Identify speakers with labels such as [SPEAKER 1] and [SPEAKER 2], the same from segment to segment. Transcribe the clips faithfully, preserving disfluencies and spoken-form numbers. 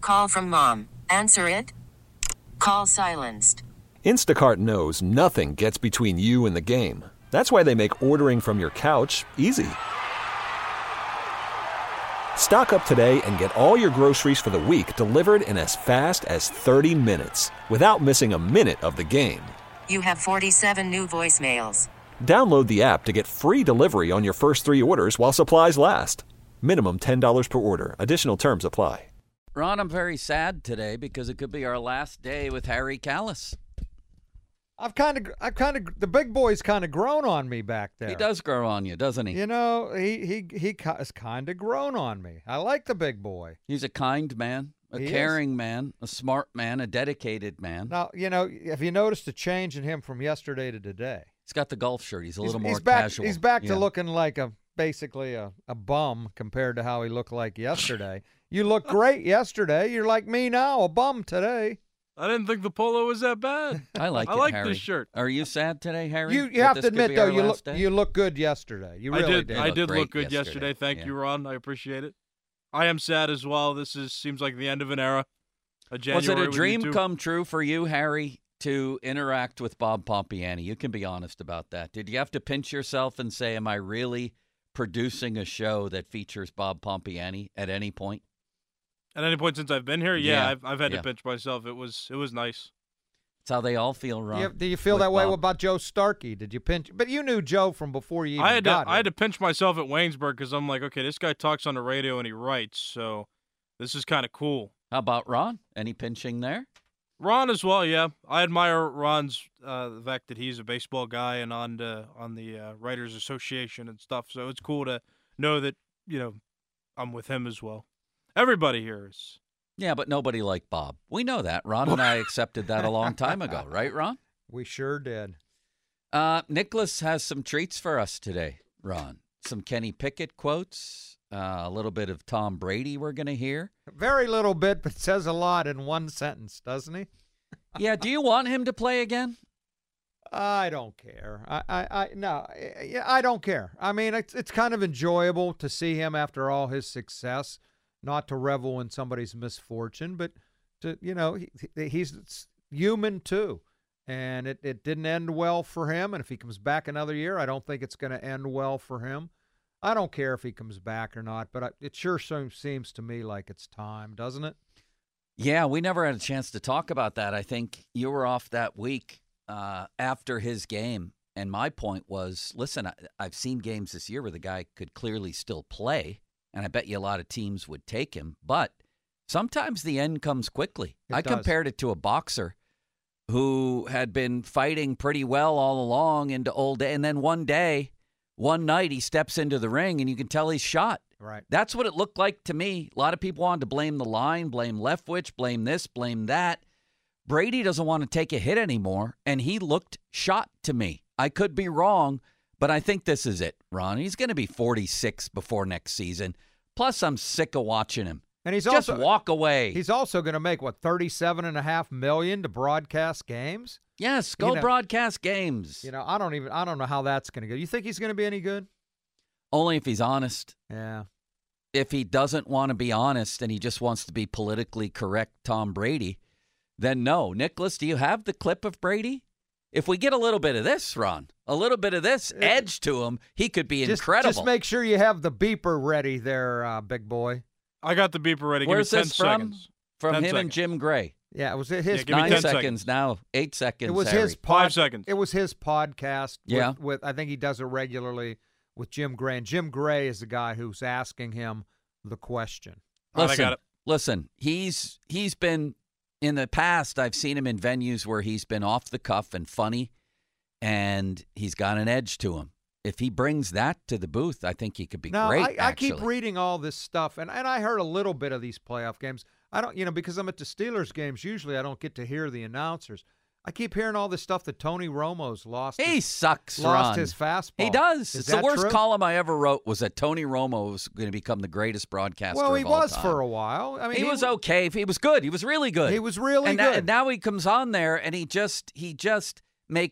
[SPEAKER 1] Call from mom. Answer it. Call silenced.
[SPEAKER 2] Instacart knows nothing gets between you and the game. That's why they make ordering from your couch easy. Stock up today and get all your groceries for the week delivered in as fast as thirty minutes without missing a minute of the game.
[SPEAKER 1] You have forty-seven new voicemails.
[SPEAKER 2] Download the app to get free delivery on your first three orders while supplies last. Minimum ten dollars per order. Additional terms apply.
[SPEAKER 3] Ron, I'm very sad today because it could be our last day with Harry Kalas.
[SPEAKER 4] I've kind of, I've kind of, the big boy's kind of grown on me back there.
[SPEAKER 3] He does grow on you, doesn't he?
[SPEAKER 4] You know, he he he has kind of grown on me. I like the big boy.
[SPEAKER 3] He's a kind man, a
[SPEAKER 4] He
[SPEAKER 3] caring man, a smart man, a dedicated man.
[SPEAKER 4] Now, you know, have you noticed a change in him from yesterday to today?
[SPEAKER 3] He's got the golf shirt. He's a little
[SPEAKER 4] he's,
[SPEAKER 3] more
[SPEAKER 4] he's back,
[SPEAKER 3] casual.
[SPEAKER 4] He's back
[SPEAKER 3] Yeah.
[SPEAKER 4] to looking like a basically a, a bum compared to how he looked like yesterday. You look great yesterday. You're like me now, a bum today.
[SPEAKER 5] I didn't think the polo was that bad.
[SPEAKER 3] I like
[SPEAKER 5] I
[SPEAKER 3] it,
[SPEAKER 5] like
[SPEAKER 3] Harry.
[SPEAKER 5] this shirt.
[SPEAKER 3] Are you sad today, Harry?
[SPEAKER 4] You you
[SPEAKER 3] that
[SPEAKER 4] have
[SPEAKER 3] this
[SPEAKER 4] to
[SPEAKER 3] could
[SPEAKER 4] admit
[SPEAKER 3] be
[SPEAKER 4] though,
[SPEAKER 3] our
[SPEAKER 4] you
[SPEAKER 3] last
[SPEAKER 4] look
[SPEAKER 3] day?
[SPEAKER 4] you look good yesterday. You
[SPEAKER 5] I
[SPEAKER 4] really
[SPEAKER 5] did.
[SPEAKER 4] did.
[SPEAKER 5] I
[SPEAKER 3] look
[SPEAKER 5] did
[SPEAKER 3] great
[SPEAKER 5] look good
[SPEAKER 3] yesterday.
[SPEAKER 5] yesterday. Thank
[SPEAKER 3] Yeah.
[SPEAKER 5] you, Ron. I appreciate it. I am sad as well. This is seems like the end of an era. A January
[SPEAKER 3] Was it a
[SPEAKER 5] with
[SPEAKER 3] dream
[SPEAKER 5] you two.
[SPEAKER 3] come true for you, Harry, to interact with Bob Pompiani? You can be honest about that. Did you have to pinch yourself and say, am I really producing a show that features Bob Pompiani at any point?
[SPEAKER 5] At any point since I've been here, yeah,
[SPEAKER 3] Yeah.
[SPEAKER 5] I've I've had
[SPEAKER 3] Yeah.
[SPEAKER 5] to pinch myself. It was it was nice.
[SPEAKER 3] It's how they all feel, Ron.
[SPEAKER 4] Do you, do you feel
[SPEAKER 3] with
[SPEAKER 4] that way
[SPEAKER 3] Bob.
[SPEAKER 4] about Joe Starkey? Did you pinch? But you knew Joe from before you even
[SPEAKER 5] I had to
[SPEAKER 4] got
[SPEAKER 5] I had
[SPEAKER 4] here.
[SPEAKER 5] to pinch myself at Waynesburg because I'm like, okay, this guy talks on the radio and he writes, so this is kind of cool.
[SPEAKER 3] How about Ron? Any pinching there?
[SPEAKER 5] Ron as well, yeah. I admire Ron's uh, the fact that he's a baseball guy and on the, on the uh, Writers Association and stuff. So it's cool to know that, you know, I'm with him as well. Everybody here is.
[SPEAKER 3] Yeah, but nobody like Bob. We know that. Ron and I accepted that a long time ago, right, Ron?
[SPEAKER 4] We sure did.
[SPEAKER 3] Uh, Nicholas has some treats for us today, Ron. Some Kenny Pickett quotes, uh, a little bit of Tom Brady we're going to hear.
[SPEAKER 4] Very little bit, but says a lot in one sentence, doesn't he?
[SPEAKER 3] Yeah, do you want him to play again?
[SPEAKER 4] I don't care. I, I, I no, I- yeah, I don't care. I mean, it's it's kind of enjoyable to see him after all his success, not to revel in somebody's misfortune, but to you know he, he's human too, and it, it didn't end well for him. And if he comes back another year, I don't think it's going to end well for him. I don't care if he comes back or not, but I, it sure seems seems to me like it's time, doesn't it?
[SPEAKER 3] Yeah, we never had a chance to talk about that. I think you were off that week uh, after his game. And my point was, listen, I, I've seen games this year where the guy could clearly still play, and I bet you a lot of teams would take him. But sometimes the end comes quickly.
[SPEAKER 4] It
[SPEAKER 3] I
[SPEAKER 4] does.
[SPEAKER 3] compared it to a boxer who had been fighting pretty well all along into old day, and then one day, one night, he steps into the ring, and you can tell he's shot.
[SPEAKER 4] Right.
[SPEAKER 3] That's what it looked like to me. A lot of people wanted to blame the line, blame Leftwich, blame this, blame that. Brady doesn't want to take a hit anymore, and he looked shot to me. I could be wrong, but I think this is it, Ron. He's going to be forty-six before next season. Plus, I'm sick of watching him.
[SPEAKER 4] And he's
[SPEAKER 3] Just
[SPEAKER 4] also
[SPEAKER 3] walk away.
[SPEAKER 4] He's also going to make what thirty-seven and a half million to broadcast games.
[SPEAKER 3] yes, go
[SPEAKER 4] you know-
[SPEAKER 3] broadcast games.
[SPEAKER 4] You know, I don't even I don't know how that's going to go. You think he's going to be any good?
[SPEAKER 3] Only if he's honest.
[SPEAKER 4] Yeah.
[SPEAKER 3] If he doesn't want to be honest and he just wants to be politically correct Tom Brady, then no. Nicholas, do you have the clip of Brady? If we get a little bit of this, Ron, a little bit of this edge to him, he could be
[SPEAKER 4] Just,
[SPEAKER 3] incredible.
[SPEAKER 4] Just make sure you have the beeper ready there, uh, big boy.
[SPEAKER 5] I got the beeper ready.
[SPEAKER 3] Where's
[SPEAKER 5] Give me ten
[SPEAKER 3] this from?
[SPEAKER 5] seconds.
[SPEAKER 3] From
[SPEAKER 5] ten
[SPEAKER 3] him and
[SPEAKER 5] seconds.
[SPEAKER 3] Jim Gray.
[SPEAKER 4] Yeah, it was his
[SPEAKER 5] Yeah, give me
[SPEAKER 3] Nine
[SPEAKER 5] ten
[SPEAKER 3] seconds,
[SPEAKER 5] seconds.
[SPEAKER 3] now, eight seconds.
[SPEAKER 4] it was
[SPEAKER 3] Harry.
[SPEAKER 4] his pod,
[SPEAKER 5] Five seconds.
[SPEAKER 4] It was his podcast. With,
[SPEAKER 3] Yeah.
[SPEAKER 4] with I think he does it regularly with Jim Gray, and Jim Gray is the guy who's asking him the question.
[SPEAKER 5] All right, I
[SPEAKER 3] Listen,
[SPEAKER 5] got it.
[SPEAKER 3] listen. He's he's been in the past. I've seen him in venues where he's been off the cuff and funny, and he's got an edge to him. If he brings that to the booth, I think he could be
[SPEAKER 4] No,
[SPEAKER 3] great.
[SPEAKER 4] I, I keep
[SPEAKER 3] actually.
[SPEAKER 4] reading all this stuff, and, and I heard a little bit of these playoff games. I don't, you know, because I'm at the Steelers games. Usually, I don't get to hear the announcers. I keep hearing all this stuff that Tony Romo's lost.
[SPEAKER 3] He
[SPEAKER 4] his,
[SPEAKER 3] sucks,
[SPEAKER 4] lost
[SPEAKER 3] Ron.
[SPEAKER 4] his fastball.
[SPEAKER 3] He does.
[SPEAKER 4] Is
[SPEAKER 3] It's
[SPEAKER 4] that
[SPEAKER 3] the worst
[SPEAKER 4] true?
[SPEAKER 3] column I ever wrote was that Tony Romo was going to become the greatest broadcaster
[SPEAKER 4] Well, he
[SPEAKER 3] of all
[SPEAKER 4] was
[SPEAKER 3] time.
[SPEAKER 4] for a while. I mean,
[SPEAKER 3] he, was
[SPEAKER 4] w-
[SPEAKER 3] okay. He was good. He was really good.
[SPEAKER 4] He was really
[SPEAKER 3] and now-
[SPEAKER 4] good.
[SPEAKER 3] and now he comes on there and he just he just makes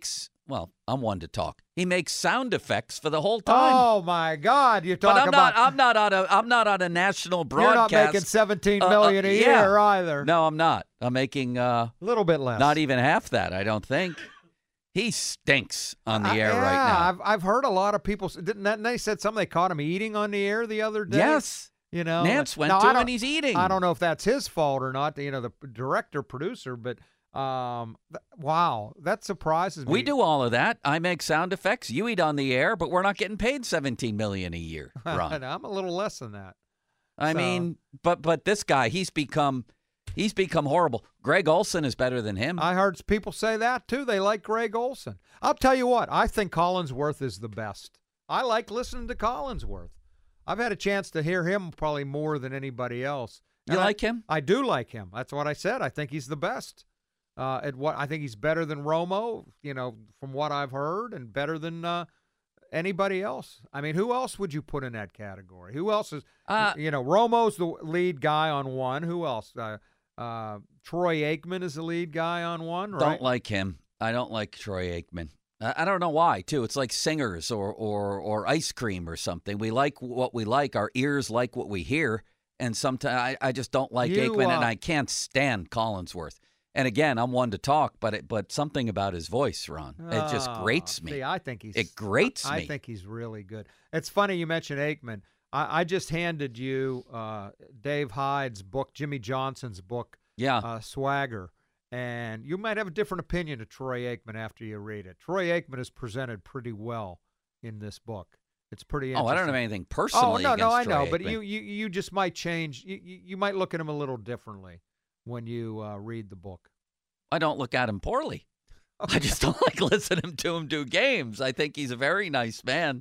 [SPEAKER 3] well, I'm one to talk. He makes sound effects for the whole time.
[SPEAKER 4] Oh my God! You're
[SPEAKER 3] but
[SPEAKER 4] talking
[SPEAKER 3] I'm
[SPEAKER 4] about.
[SPEAKER 3] not. I'm not on a. I'm not on a national broadcast.
[SPEAKER 4] You're not making seventeen
[SPEAKER 3] Uh, uh,
[SPEAKER 4] million a
[SPEAKER 3] yeah.
[SPEAKER 4] year either.
[SPEAKER 3] No, I'm not. I'm making uh,
[SPEAKER 4] A little bit less.
[SPEAKER 3] not even half that. I don't think. He stinks on the
[SPEAKER 4] I-
[SPEAKER 3] air
[SPEAKER 4] yeah,
[SPEAKER 3] right now.
[SPEAKER 4] I've I've heard a lot of people. s- Didn't that, they said something? They caught him eating on the air the other day.
[SPEAKER 3] Yes.
[SPEAKER 4] You know,
[SPEAKER 3] Nance went
[SPEAKER 4] Now,
[SPEAKER 3] to
[SPEAKER 4] I
[SPEAKER 3] him
[SPEAKER 4] don't-
[SPEAKER 3] and he's eating.
[SPEAKER 4] I don't know if that's his fault or not. You know, the director, producer, but um, th- wow, that surprises me.
[SPEAKER 3] We do all of that. I make sound effects. You eat on the air, but we're not getting paid seventeen million dollars a year, Ron.
[SPEAKER 4] I'm a little less than that.
[SPEAKER 3] I
[SPEAKER 4] So-
[SPEAKER 3] mean, but but this guy, he's become he's become horrible. Greg Olson is better than him.
[SPEAKER 4] I heard people say that too. They like Greg Olson. I'll tell you what, I think Collinsworth is the best. I like listening to Collinsworth. I've had a chance to hear him probably more than anybody else.
[SPEAKER 3] You
[SPEAKER 4] And I-
[SPEAKER 3] like him?
[SPEAKER 4] I do like him. That's what I said. I think he's the best. Uh, at what I think he's better than Romo, you know, from what I've heard, and better than uh, anybody else. I mean, who else would you put in that category? Who else is?
[SPEAKER 3] Uh,
[SPEAKER 4] you know, Romo's the lead guy on one. Who else? Uh, uh, Troy Aikman is the lead guy on one. Right?
[SPEAKER 3] Don't like him. I don't like Troy Aikman. I, I don't know why, too. It's like singers or, or, or ice cream or something. We like what we like. Our ears like what we hear. And sometimes I, I just don't like
[SPEAKER 4] You,
[SPEAKER 3] Aikman, and
[SPEAKER 4] uh,
[SPEAKER 3] I can't stand Collinsworth. And again, I'm one to talk, but it, but something about his voice, Ron, it just
[SPEAKER 4] Oh,
[SPEAKER 3] grates me.
[SPEAKER 4] See, I think he's
[SPEAKER 3] It grates
[SPEAKER 4] I,
[SPEAKER 3] me.
[SPEAKER 4] I think he's really good. It's funny you mentioned Aikman. I, I just handed you uh, Dave Hyde's book, Jimmy Johnson's book,
[SPEAKER 3] Yeah.
[SPEAKER 4] uh, Swagger, and you might have a different opinion of Troy Aikman after you read it. Troy Aikman is presented pretty well in this book. It's pretty
[SPEAKER 3] oh,
[SPEAKER 4] interesting.
[SPEAKER 3] I don't have anything
[SPEAKER 4] Oh
[SPEAKER 3] personally
[SPEAKER 4] no, no, I
[SPEAKER 3] against
[SPEAKER 4] know,
[SPEAKER 3] Troy
[SPEAKER 4] but
[SPEAKER 3] Aikman.
[SPEAKER 4] you, you you just might change. You you, you might look at him a little differently when you uh, read the book.
[SPEAKER 3] I don't look at him poorly. I just don't like listening to him do games. I think he's a very nice man.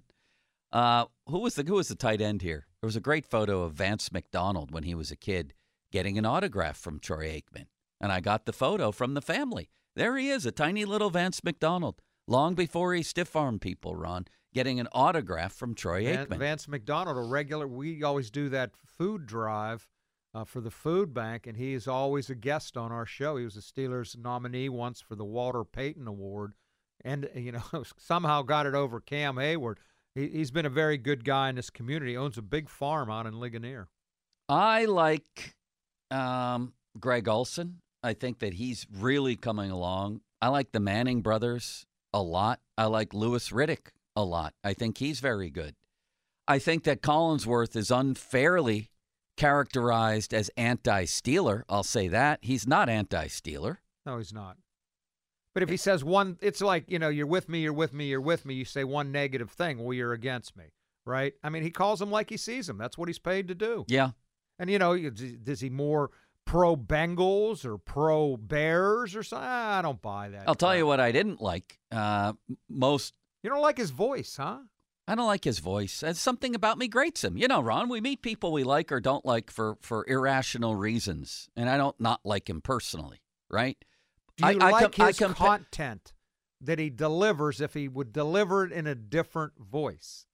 [SPEAKER 3] Uh, who was the who was the tight end here? There was a great photo of Vance McDonald when he was a kid getting an autograph from Troy Aikman, and I got the photo from the family. There he is, a tiny little Vance McDonald, long before he stiff-armed people, Ron, getting an autograph from Troy
[SPEAKER 4] Van-
[SPEAKER 3] Aikman.
[SPEAKER 4] Vance McDonald, a regular. We always do that food drive uh, for the food bank, and he is always a guest on our show. He was a Steelers nominee once for the Walter Payton Award, and you know somehow got it over Cam Hayward. He, he's been a very good guy in this community. He owns a big farm out in Ligonier.
[SPEAKER 3] I like um, Greg Olson. I think that he's really coming along. I like the Manning brothers a lot. I like Louis Riddick a lot. I think he's very good. I think that Collinsworth is unfairly characterized as anti-Steeler. I'll say that. He's not anti-Steeler.
[SPEAKER 4] No, he's not. But if he says one, it's like, you know, you're with me, you're with me, you're with me. You say one negative thing, well, you're against me, right? I mean, he calls them like he sees them. That's what he's paid to do.
[SPEAKER 3] Yeah.
[SPEAKER 4] And, you know, is he more pro-Bengals or pro-Bears or something? I don't buy that.
[SPEAKER 3] I'll tell you what I didn't like. Uh, most,
[SPEAKER 4] You don't like his voice, huh?
[SPEAKER 3] I don't like his voice. There's something about me grates him. You know, Ron, we meet people we like or don't like for, for irrational reasons. And I don't not like him personally, right?
[SPEAKER 4] Do you
[SPEAKER 3] I- I
[SPEAKER 4] like
[SPEAKER 3] com- I
[SPEAKER 4] his
[SPEAKER 3] compa-
[SPEAKER 4] content that he delivers if he would deliver it in a different voice?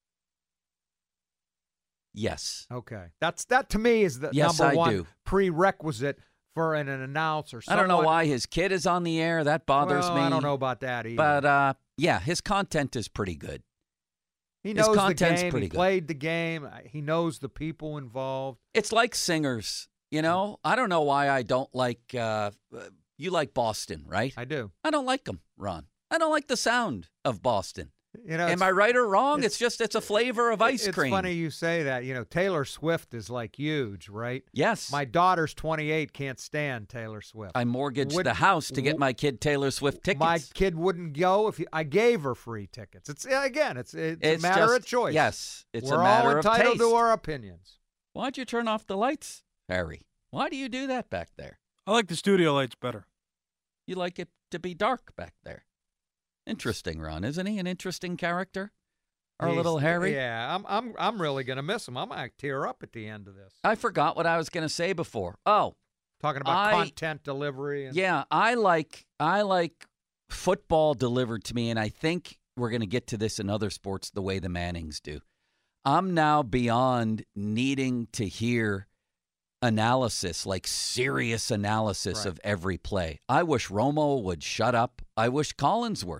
[SPEAKER 3] Yes.
[SPEAKER 4] Okay. That's that to me is the
[SPEAKER 3] Yes,
[SPEAKER 4] number
[SPEAKER 3] I
[SPEAKER 4] one
[SPEAKER 3] do.
[SPEAKER 4] prerequisite for an, an announcer.
[SPEAKER 3] I don't know
[SPEAKER 4] Someone-
[SPEAKER 3] why his kid is on the air. That bothers
[SPEAKER 4] Well,
[SPEAKER 3] me.
[SPEAKER 4] I don't know about that either.
[SPEAKER 3] But, uh, yeah, his content is pretty good.
[SPEAKER 4] he
[SPEAKER 3] his
[SPEAKER 4] knows the
[SPEAKER 3] content's
[SPEAKER 4] game.
[SPEAKER 3] pretty
[SPEAKER 4] He
[SPEAKER 3] good.
[SPEAKER 4] played the game. He knows the people involved.
[SPEAKER 3] It's like singers, you know? I don't know why I don't like, uh, you like Boston, right?
[SPEAKER 4] I do.
[SPEAKER 3] I don't like them, Ron. I don't like the sound of Boston.
[SPEAKER 4] You know,
[SPEAKER 3] Am
[SPEAKER 4] it's-
[SPEAKER 3] I right or wrong?
[SPEAKER 4] it's-
[SPEAKER 3] It's, just, it's a flavor of ice
[SPEAKER 4] it's
[SPEAKER 3] cream.
[SPEAKER 4] funny you say that. You know, Taylor Swift is like huge, right?
[SPEAKER 3] Yes.
[SPEAKER 4] My daughter's twenty-eight, can't stand Taylor Swift.
[SPEAKER 3] I mortgaged
[SPEAKER 4] Would-
[SPEAKER 3] the house to get
[SPEAKER 4] w-
[SPEAKER 3] my kid Taylor Swift tickets.
[SPEAKER 4] My kid wouldn't go if you, I gave her free tickets. It's again, it's it's,
[SPEAKER 3] It's
[SPEAKER 4] a matter
[SPEAKER 3] just-
[SPEAKER 4] of choice.
[SPEAKER 3] Yes, it's
[SPEAKER 4] We're
[SPEAKER 3] a matter
[SPEAKER 4] all
[SPEAKER 3] of
[SPEAKER 4] entitled
[SPEAKER 3] taste.
[SPEAKER 4] to our opinions.
[SPEAKER 3] Why'd you turn off the lights, Harry? Why do you do that back there?
[SPEAKER 5] I like the studio lights better.
[SPEAKER 3] You like it to be dark back there. Interesting, Ron, isn't he? An interesting character? Our
[SPEAKER 4] He's-
[SPEAKER 3] little Harry?
[SPEAKER 4] Yeah, I'm I'm I'm really gonna miss him. I'm gonna tear up at the end of this.
[SPEAKER 3] I forgot what I was going to say before. Oh,
[SPEAKER 4] Talking about
[SPEAKER 3] I-
[SPEAKER 4] content delivery. And,
[SPEAKER 3] yeah, I like I like football delivered to me, and I think we're going to get to this in other sports the way the Mannings do. I'm now beyond needing to hear analysis, like serious analysis
[SPEAKER 4] Right.
[SPEAKER 3] of every play. I wish Romo would shut up. I wish Collinsworth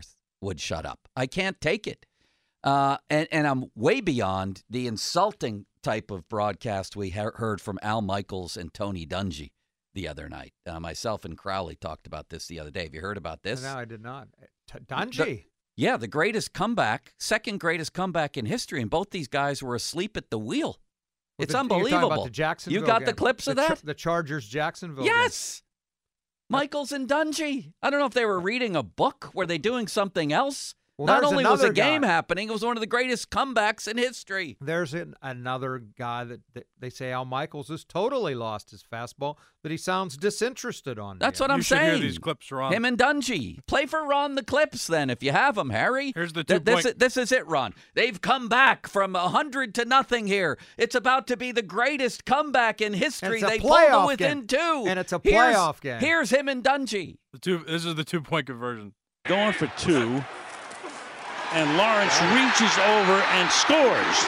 [SPEAKER 3] would shut up. I can't take it. Uh, and, and I'm way beyond the insulting type of broadcast we ha- heard from Al Michaels and Tony Dungy the other night. Uh, myself and Crowley talked about this the other day. Have you heard about this?
[SPEAKER 4] No, I did not. T- Dungy?
[SPEAKER 3] The, yeah, the greatest comeback, second greatest comeback in history, and both these guys were asleep at the wheel.
[SPEAKER 4] Was
[SPEAKER 3] It's
[SPEAKER 4] it,
[SPEAKER 3] unbelievable.
[SPEAKER 4] You're talking about the Jacksonville
[SPEAKER 3] You got
[SPEAKER 4] game.
[SPEAKER 3] the clips of
[SPEAKER 4] the,
[SPEAKER 3] that?
[SPEAKER 4] The Chargers Jacksonville
[SPEAKER 3] Yes. Game. Michaels and Dungy. I don't know if they were reading a book. Were they doing something else?
[SPEAKER 4] Well,
[SPEAKER 3] Not
[SPEAKER 4] there's
[SPEAKER 3] only was a
[SPEAKER 4] another
[SPEAKER 3] game
[SPEAKER 4] guy.
[SPEAKER 3] happening, it was one of the greatest comebacks in history.
[SPEAKER 4] There's an, another guy that, that they say Al Michaels has totally lost his fastball, that he sounds disinterested on.
[SPEAKER 3] That's
[SPEAKER 4] the
[SPEAKER 3] what
[SPEAKER 4] end.
[SPEAKER 3] I'm
[SPEAKER 5] you should
[SPEAKER 3] saying.
[SPEAKER 5] hear these clips, Ron.
[SPEAKER 3] Him and Dungy. Play for Ron the clips then if you have them, Harry.
[SPEAKER 5] Here's the
[SPEAKER 3] Th-
[SPEAKER 5] two
[SPEAKER 3] this,
[SPEAKER 5] point-
[SPEAKER 3] is, this is it, Ron. They've come back from one hundred to nothing here. It's about to be the greatest comeback in history.
[SPEAKER 4] And it's a
[SPEAKER 3] They pulled
[SPEAKER 4] playoff
[SPEAKER 3] it within
[SPEAKER 4] game.
[SPEAKER 3] two.
[SPEAKER 4] And it's a
[SPEAKER 3] Here's-
[SPEAKER 4] playoff game.
[SPEAKER 3] Here's him and Dungy.
[SPEAKER 5] The two, this is the two-point conversion.
[SPEAKER 6] Going for two. And Lawrence reaches over and scores.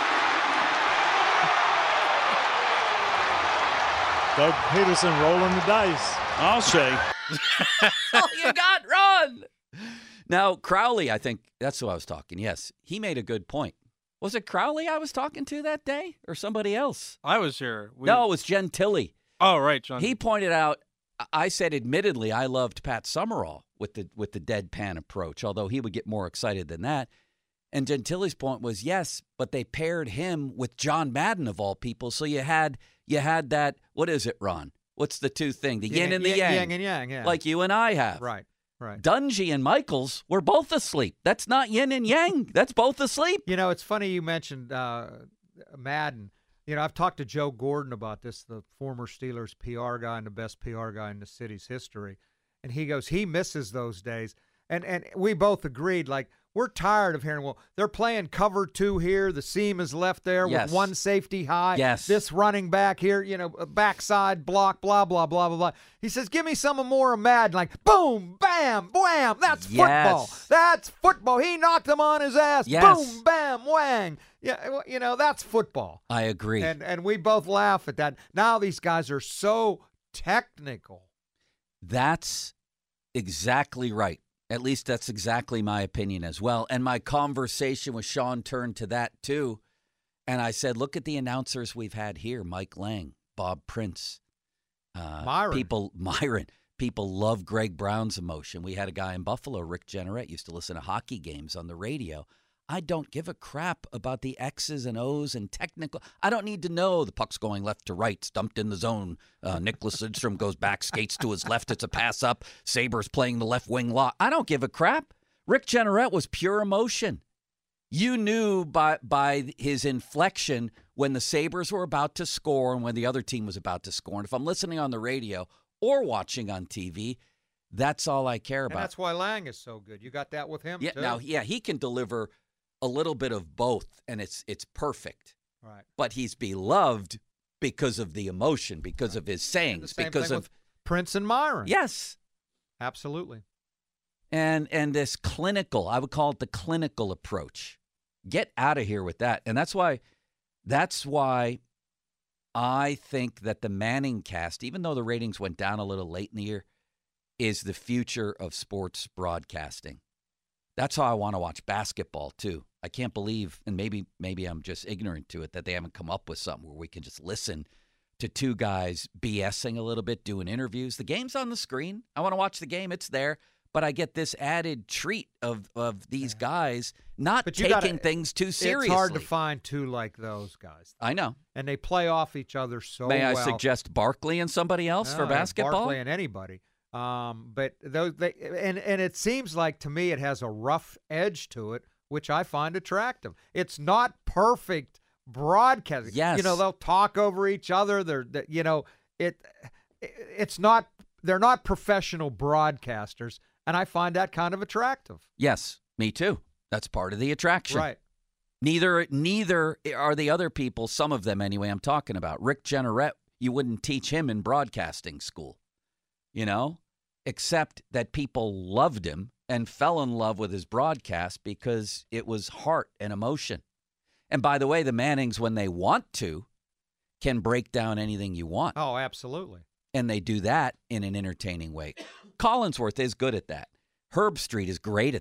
[SPEAKER 7] Doug Peterson rolling the dice.
[SPEAKER 6] I'll say.
[SPEAKER 3] Oh, you got Ron. Now, Crowley, I think that's who I was talking. Yes, he made a good point. Was it Crowley I was talking to that day or somebody else?
[SPEAKER 5] I was here. We,
[SPEAKER 3] No, it was Gentili.
[SPEAKER 5] Oh, right, John.
[SPEAKER 3] He pointed out, I said, admittedly, I loved Pat Summerall with the with the deadpan approach, although he would get more excited than that. And Gentili's point was, yes, but they paired him with John Madden of all people. So you had you had that, what is it, Ron? What's the two thing? The yin and the yang.
[SPEAKER 4] Yin and yang, yeah.
[SPEAKER 3] Like you and I have.
[SPEAKER 4] Right, right.
[SPEAKER 3] Dungy and Michaels were both asleep. That's not yin and yang. That's both asleep.
[SPEAKER 4] You know, it's funny you mentioned uh, Madden. You know, I've talked to Joe Gordon about this, the former Steelers P R guy and the best P R guy in the city's history. And he goes, he misses those days. And and we both agreed, like, we're tired of hearing, well, they're playing cover two here. The seam is left there
[SPEAKER 3] Yes.
[SPEAKER 4] with one safety high.
[SPEAKER 3] Yes.
[SPEAKER 4] This running back here, you know, backside block, blah, blah, blah, blah, blah. He says, give me some more of Madden. Like, boom, bam, wham. That's football.
[SPEAKER 3] Yes.
[SPEAKER 4] That's football. He knocked him on his ass.
[SPEAKER 3] Yes.
[SPEAKER 4] Boom, bam, whang. Yeah, well, you know, that's football.
[SPEAKER 3] I agree.
[SPEAKER 4] And and we both laugh at that. Now these guys are so technical.
[SPEAKER 3] That's exactly right. At least that's exactly my opinion as well. And my conversation with Sean turned to that too. And I said, look at the announcers we've had here. Mike Lang, Bob Prince. Uh,
[SPEAKER 4] Myron.
[SPEAKER 3] People, Myron. People love Greg Brown's emotion. We had a guy in Buffalo, Rick Jenneret, used to listen to hockey games on the radio. I don't give a crap about the X's and O's and technical. I don't need to know the puck's going left to right, stumped in the zone. Uh, Nicholas Lidstrom goes back, skates to his left. It's a pass up. Sabres playing the left wing lock. I don't give a crap. Rick Jenneret was pure emotion. You knew by by his inflection when the Sabres were about to score and when the other team was about to score. And if I'm listening on the radio or watching on T V, that's all I care
[SPEAKER 4] And
[SPEAKER 3] about.
[SPEAKER 4] that's why Lang is so good. You got that with him,
[SPEAKER 3] Yeah,
[SPEAKER 4] too?
[SPEAKER 3] now, yeah, he can deliver a little bit of both, and it's it's perfect.
[SPEAKER 4] Right.
[SPEAKER 3] But he's beloved because of the emotion, because of his
[SPEAKER 4] The
[SPEAKER 3] sayings,
[SPEAKER 4] same
[SPEAKER 3] because
[SPEAKER 4] thing
[SPEAKER 3] of
[SPEAKER 4] with Prince and Myron.
[SPEAKER 3] yes,
[SPEAKER 4] Absolutely.
[SPEAKER 3] and and this clinical. I would call it the clinical approach. Get out of here with that, and that's why that's why I think that the Manning cast, even though the ratings went down a little late in the year, is the future of sports broadcasting. That's how I want to watch basketball too. I can't believe, and maybe maybe I'm just ignorant to it, that they haven't come up with something where we can just listen to two guys BSing a little bit, doing interviews. The game's on the screen. I want to watch the game. It's there. But I get this added treat of of these guys not
[SPEAKER 4] But you
[SPEAKER 3] taking
[SPEAKER 4] gotta-
[SPEAKER 3] things too seriously.
[SPEAKER 4] It's hard to find two like those guys.
[SPEAKER 3] I know.
[SPEAKER 4] And they play off each other so
[SPEAKER 3] May I
[SPEAKER 4] well.
[SPEAKER 3] suggest Barkley and somebody else for
[SPEAKER 4] No,
[SPEAKER 3] basketball?
[SPEAKER 4] Barkley and anybody. Um, but those they and and it seems like to me it has a rough edge to it, which I find attractive. It's not perfect broadcasting.
[SPEAKER 3] Yes.
[SPEAKER 4] You know, they'll talk over each other. They're, they, you know, it it's not they're not professional broadcasters, and I find that kind of attractive.
[SPEAKER 3] Yes, me too. That's part of the attraction.
[SPEAKER 4] Right.
[SPEAKER 3] Neither neither are the other people, some of them anyway, I'm talking about. Rick Jenneret, you wouldn't teach him in broadcasting school, you know, except that people loved him and fell in love with his broadcast because it was heart and emotion. And by the way, the Mannings, when they want to, can break down anything you want.
[SPEAKER 4] Oh, absolutely.
[SPEAKER 3] And they do that in an entertaining way. Collinsworth is good at that. Herb Street is great at that.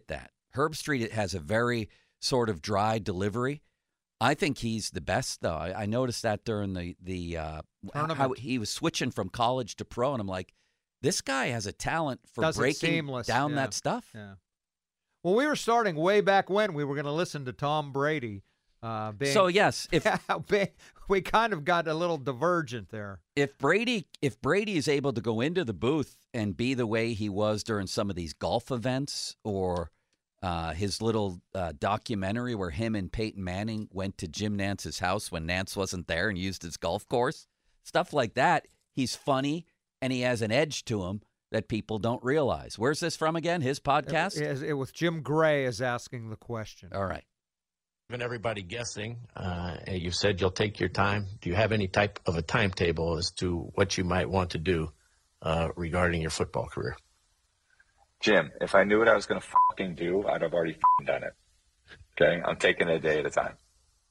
[SPEAKER 3] Herbstreit has a very sort of dry delivery. I think he's the best, though. I, I noticed that during the the uh, how he was switching from college to pro, and I'm like, this guy has a talent for
[SPEAKER 4] Does
[SPEAKER 3] breaking
[SPEAKER 4] seamless.
[SPEAKER 3] down
[SPEAKER 4] yeah.
[SPEAKER 3] that stuff.
[SPEAKER 4] Yeah. Well, we were starting way back when we were going to listen to Tom Brady. Uh, being,
[SPEAKER 3] so yes, if
[SPEAKER 4] we kind of got a little divergent there.
[SPEAKER 3] If Brady, if Brady is able to go into the booth and be the way he was during some of these golf events, or uh, his little uh, documentary where him and Peyton Manning went to Jim Nance's house when Nance wasn't there and used his golf course, stuff like that, he's funny and he has an edge to him that people don't realize. Where's this from again? His podcast?
[SPEAKER 4] It, it, it was Jim Gray is asking the question.
[SPEAKER 3] All right.
[SPEAKER 8] Even everybody guessing, uh, you said you'll take your time. Do you have any type of a timetable as to what you might want to do uh, regarding your football career?
[SPEAKER 9] Jim, if I knew what I was going to fucking do, I'd have already fucking done it. Okay? I'm taking it a day at a time.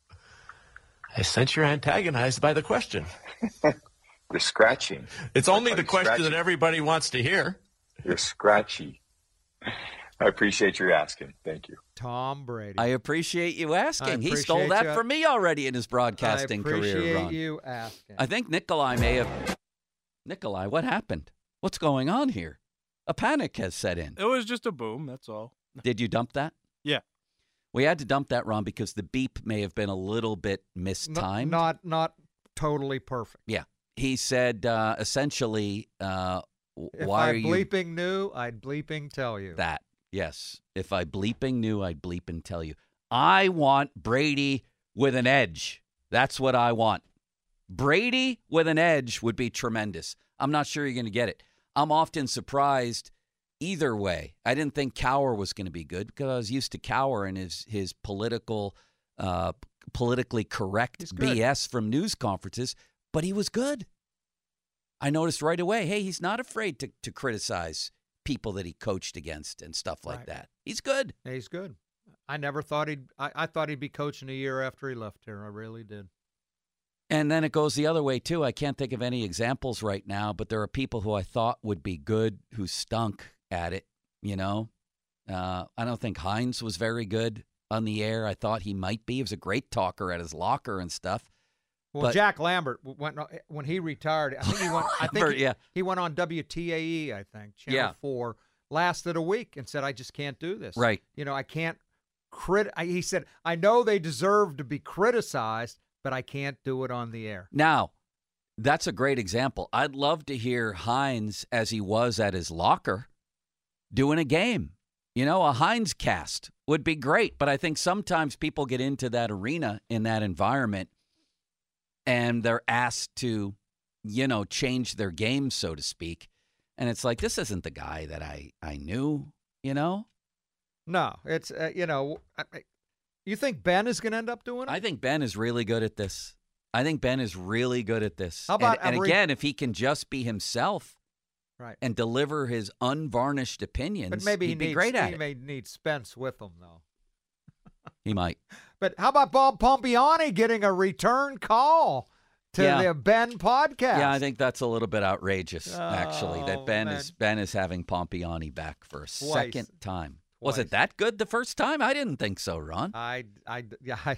[SPEAKER 8] I sense you're antagonized by the question.
[SPEAKER 9] You're scratching.
[SPEAKER 8] It's only the question
[SPEAKER 9] scratchy.
[SPEAKER 8] that everybody wants to hear.
[SPEAKER 9] You're scratchy. I appreciate your asking. Thank you.
[SPEAKER 4] Tom Brady.
[SPEAKER 3] I appreciate you asking.
[SPEAKER 4] I
[SPEAKER 3] he stole that
[SPEAKER 4] you.
[SPEAKER 3] from me already in his broadcasting
[SPEAKER 4] I appreciate
[SPEAKER 3] career, Ron.
[SPEAKER 4] you asking.
[SPEAKER 3] I think Nikolai may have. Nikolai, what happened? What's going on here? A panic has set in.
[SPEAKER 5] It was just a boom, that's all.
[SPEAKER 3] Did you dump that?
[SPEAKER 5] Yeah.
[SPEAKER 3] We had to dump that, Ron, because the beep may have been a little bit mistimed.
[SPEAKER 4] Not, not, not totally perfect.
[SPEAKER 3] Yeah. He said, uh, essentially, uh,
[SPEAKER 4] if
[SPEAKER 3] why
[SPEAKER 4] I
[SPEAKER 3] are you...
[SPEAKER 4] bleeping knew, I'd bleeping tell you.
[SPEAKER 3] That, yes. If I bleeping knew, I'd bleep and tell you. I want Brady with an edge. That's what I want. Brady with an edge would be tremendous. I'm not sure you're going to get it. I'm often surprised either way. I didn't think Cowher was going to be good because I was used to Cowher and his his political, uh, politically correct B S from news conferences, but he was good. I noticed right away, hey, he's not afraid to, to criticize people that he coached against and stuff like right. that. He's good.
[SPEAKER 4] Yeah, he's good. I never thought he'd I, I thought he'd be coaching a year after he left here. I really did.
[SPEAKER 3] And then it goes the other way, too. I can't think of any examples right now, but there are people who I thought would be good who stunk at it, you know. Uh, I don't think Hines was very good on the air. I thought he might be. He was a great talker at his locker and stuff.
[SPEAKER 4] Well,
[SPEAKER 3] but,
[SPEAKER 4] Jack Lambert, went when he retired, I think he went, I think
[SPEAKER 3] Lambert,
[SPEAKER 4] he,
[SPEAKER 3] yeah.
[SPEAKER 4] he went on W T A E, I think, Channel
[SPEAKER 3] yeah.
[SPEAKER 4] four, lasted a week and said, I just can't do this.
[SPEAKER 3] Right.
[SPEAKER 4] You know, I can't crit. I, he said, I know they deserve to be criticized, but I can't do it on the air.
[SPEAKER 3] Now, that's a great example. I'd love to hear Hines as he was at his locker doing a game. You know, a Hines cast would be great, but I think sometimes people get into that arena in that environment and they're asked to, you know, change their game, so to speak. And it's like, this isn't the guy that I, I knew, you know?
[SPEAKER 4] No, it's, uh, you know, I, I, you think Ben is going to end up doing it?
[SPEAKER 3] I think Ben is really good at this. I think Ben is really good at this.
[SPEAKER 4] How about
[SPEAKER 3] and, and again, if he can just be himself,
[SPEAKER 4] right,
[SPEAKER 3] and deliver his unvarnished opinions,
[SPEAKER 4] but maybe
[SPEAKER 3] he'd
[SPEAKER 4] he
[SPEAKER 3] be
[SPEAKER 4] needs,
[SPEAKER 3] great at
[SPEAKER 4] he
[SPEAKER 3] it.
[SPEAKER 4] may need Spence with him, though.
[SPEAKER 3] He might.
[SPEAKER 4] But how about Bob Pompiani getting a return call to
[SPEAKER 3] yeah.
[SPEAKER 4] the Ben podcast?
[SPEAKER 3] Yeah, I think that's a little bit outrageous,
[SPEAKER 4] oh,
[SPEAKER 3] actually, that Ben
[SPEAKER 4] man.
[SPEAKER 3] is Ben is having Pompiani back for a
[SPEAKER 4] Twice.
[SPEAKER 3] second time.
[SPEAKER 4] Twice.
[SPEAKER 3] Was it that good the first time? I didn't think so, Ron.
[SPEAKER 4] I, I, yeah, I,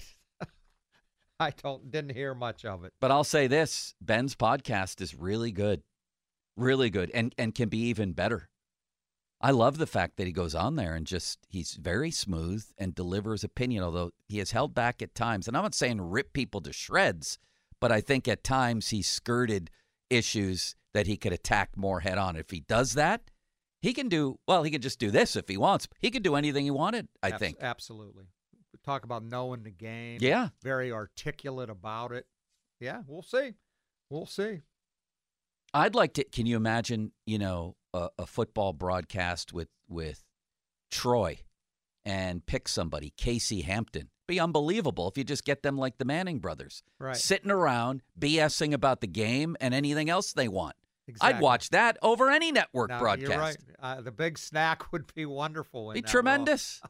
[SPEAKER 4] I don't didn't hear much of it.
[SPEAKER 3] But I'll say this: Ben's podcast is really good, really good, and and can be even better. I love the fact that he goes on there and just he's very smooth and delivers opinion. Although he has held back at times, and I'm not saying rip people to shreds, but I think at times he skirted issues that he could attack more head on. If he does that, he can do well. He can just do this if he wants. He could do anything he wanted. I
[SPEAKER 4] Abs-
[SPEAKER 3] think
[SPEAKER 4] absolutely. Talk about knowing the game.
[SPEAKER 3] Yeah.
[SPEAKER 4] Very articulate about it. Yeah, we'll see. We'll see.
[SPEAKER 3] I'd like to. Can you imagine? You know, a, a football broadcast with with Troy, and pick somebody, Casey Hampton. Be unbelievable if you just get them like the Manning brothers,
[SPEAKER 4] right?
[SPEAKER 3] Sitting around BSing about the game and anything else they want.
[SPEAKER 4] Exactly.
[SPEAKER 3] I'd watch that over any network
[SPEAKER 4] now,
[SPEAKER 3] broadcast.
[SPEAKER 4] You're right. Uh, the big snack would be wonderful. In
[SPEAKER 3] be
[SPEAKER 4] that
[SPEAKER 3] tremendous.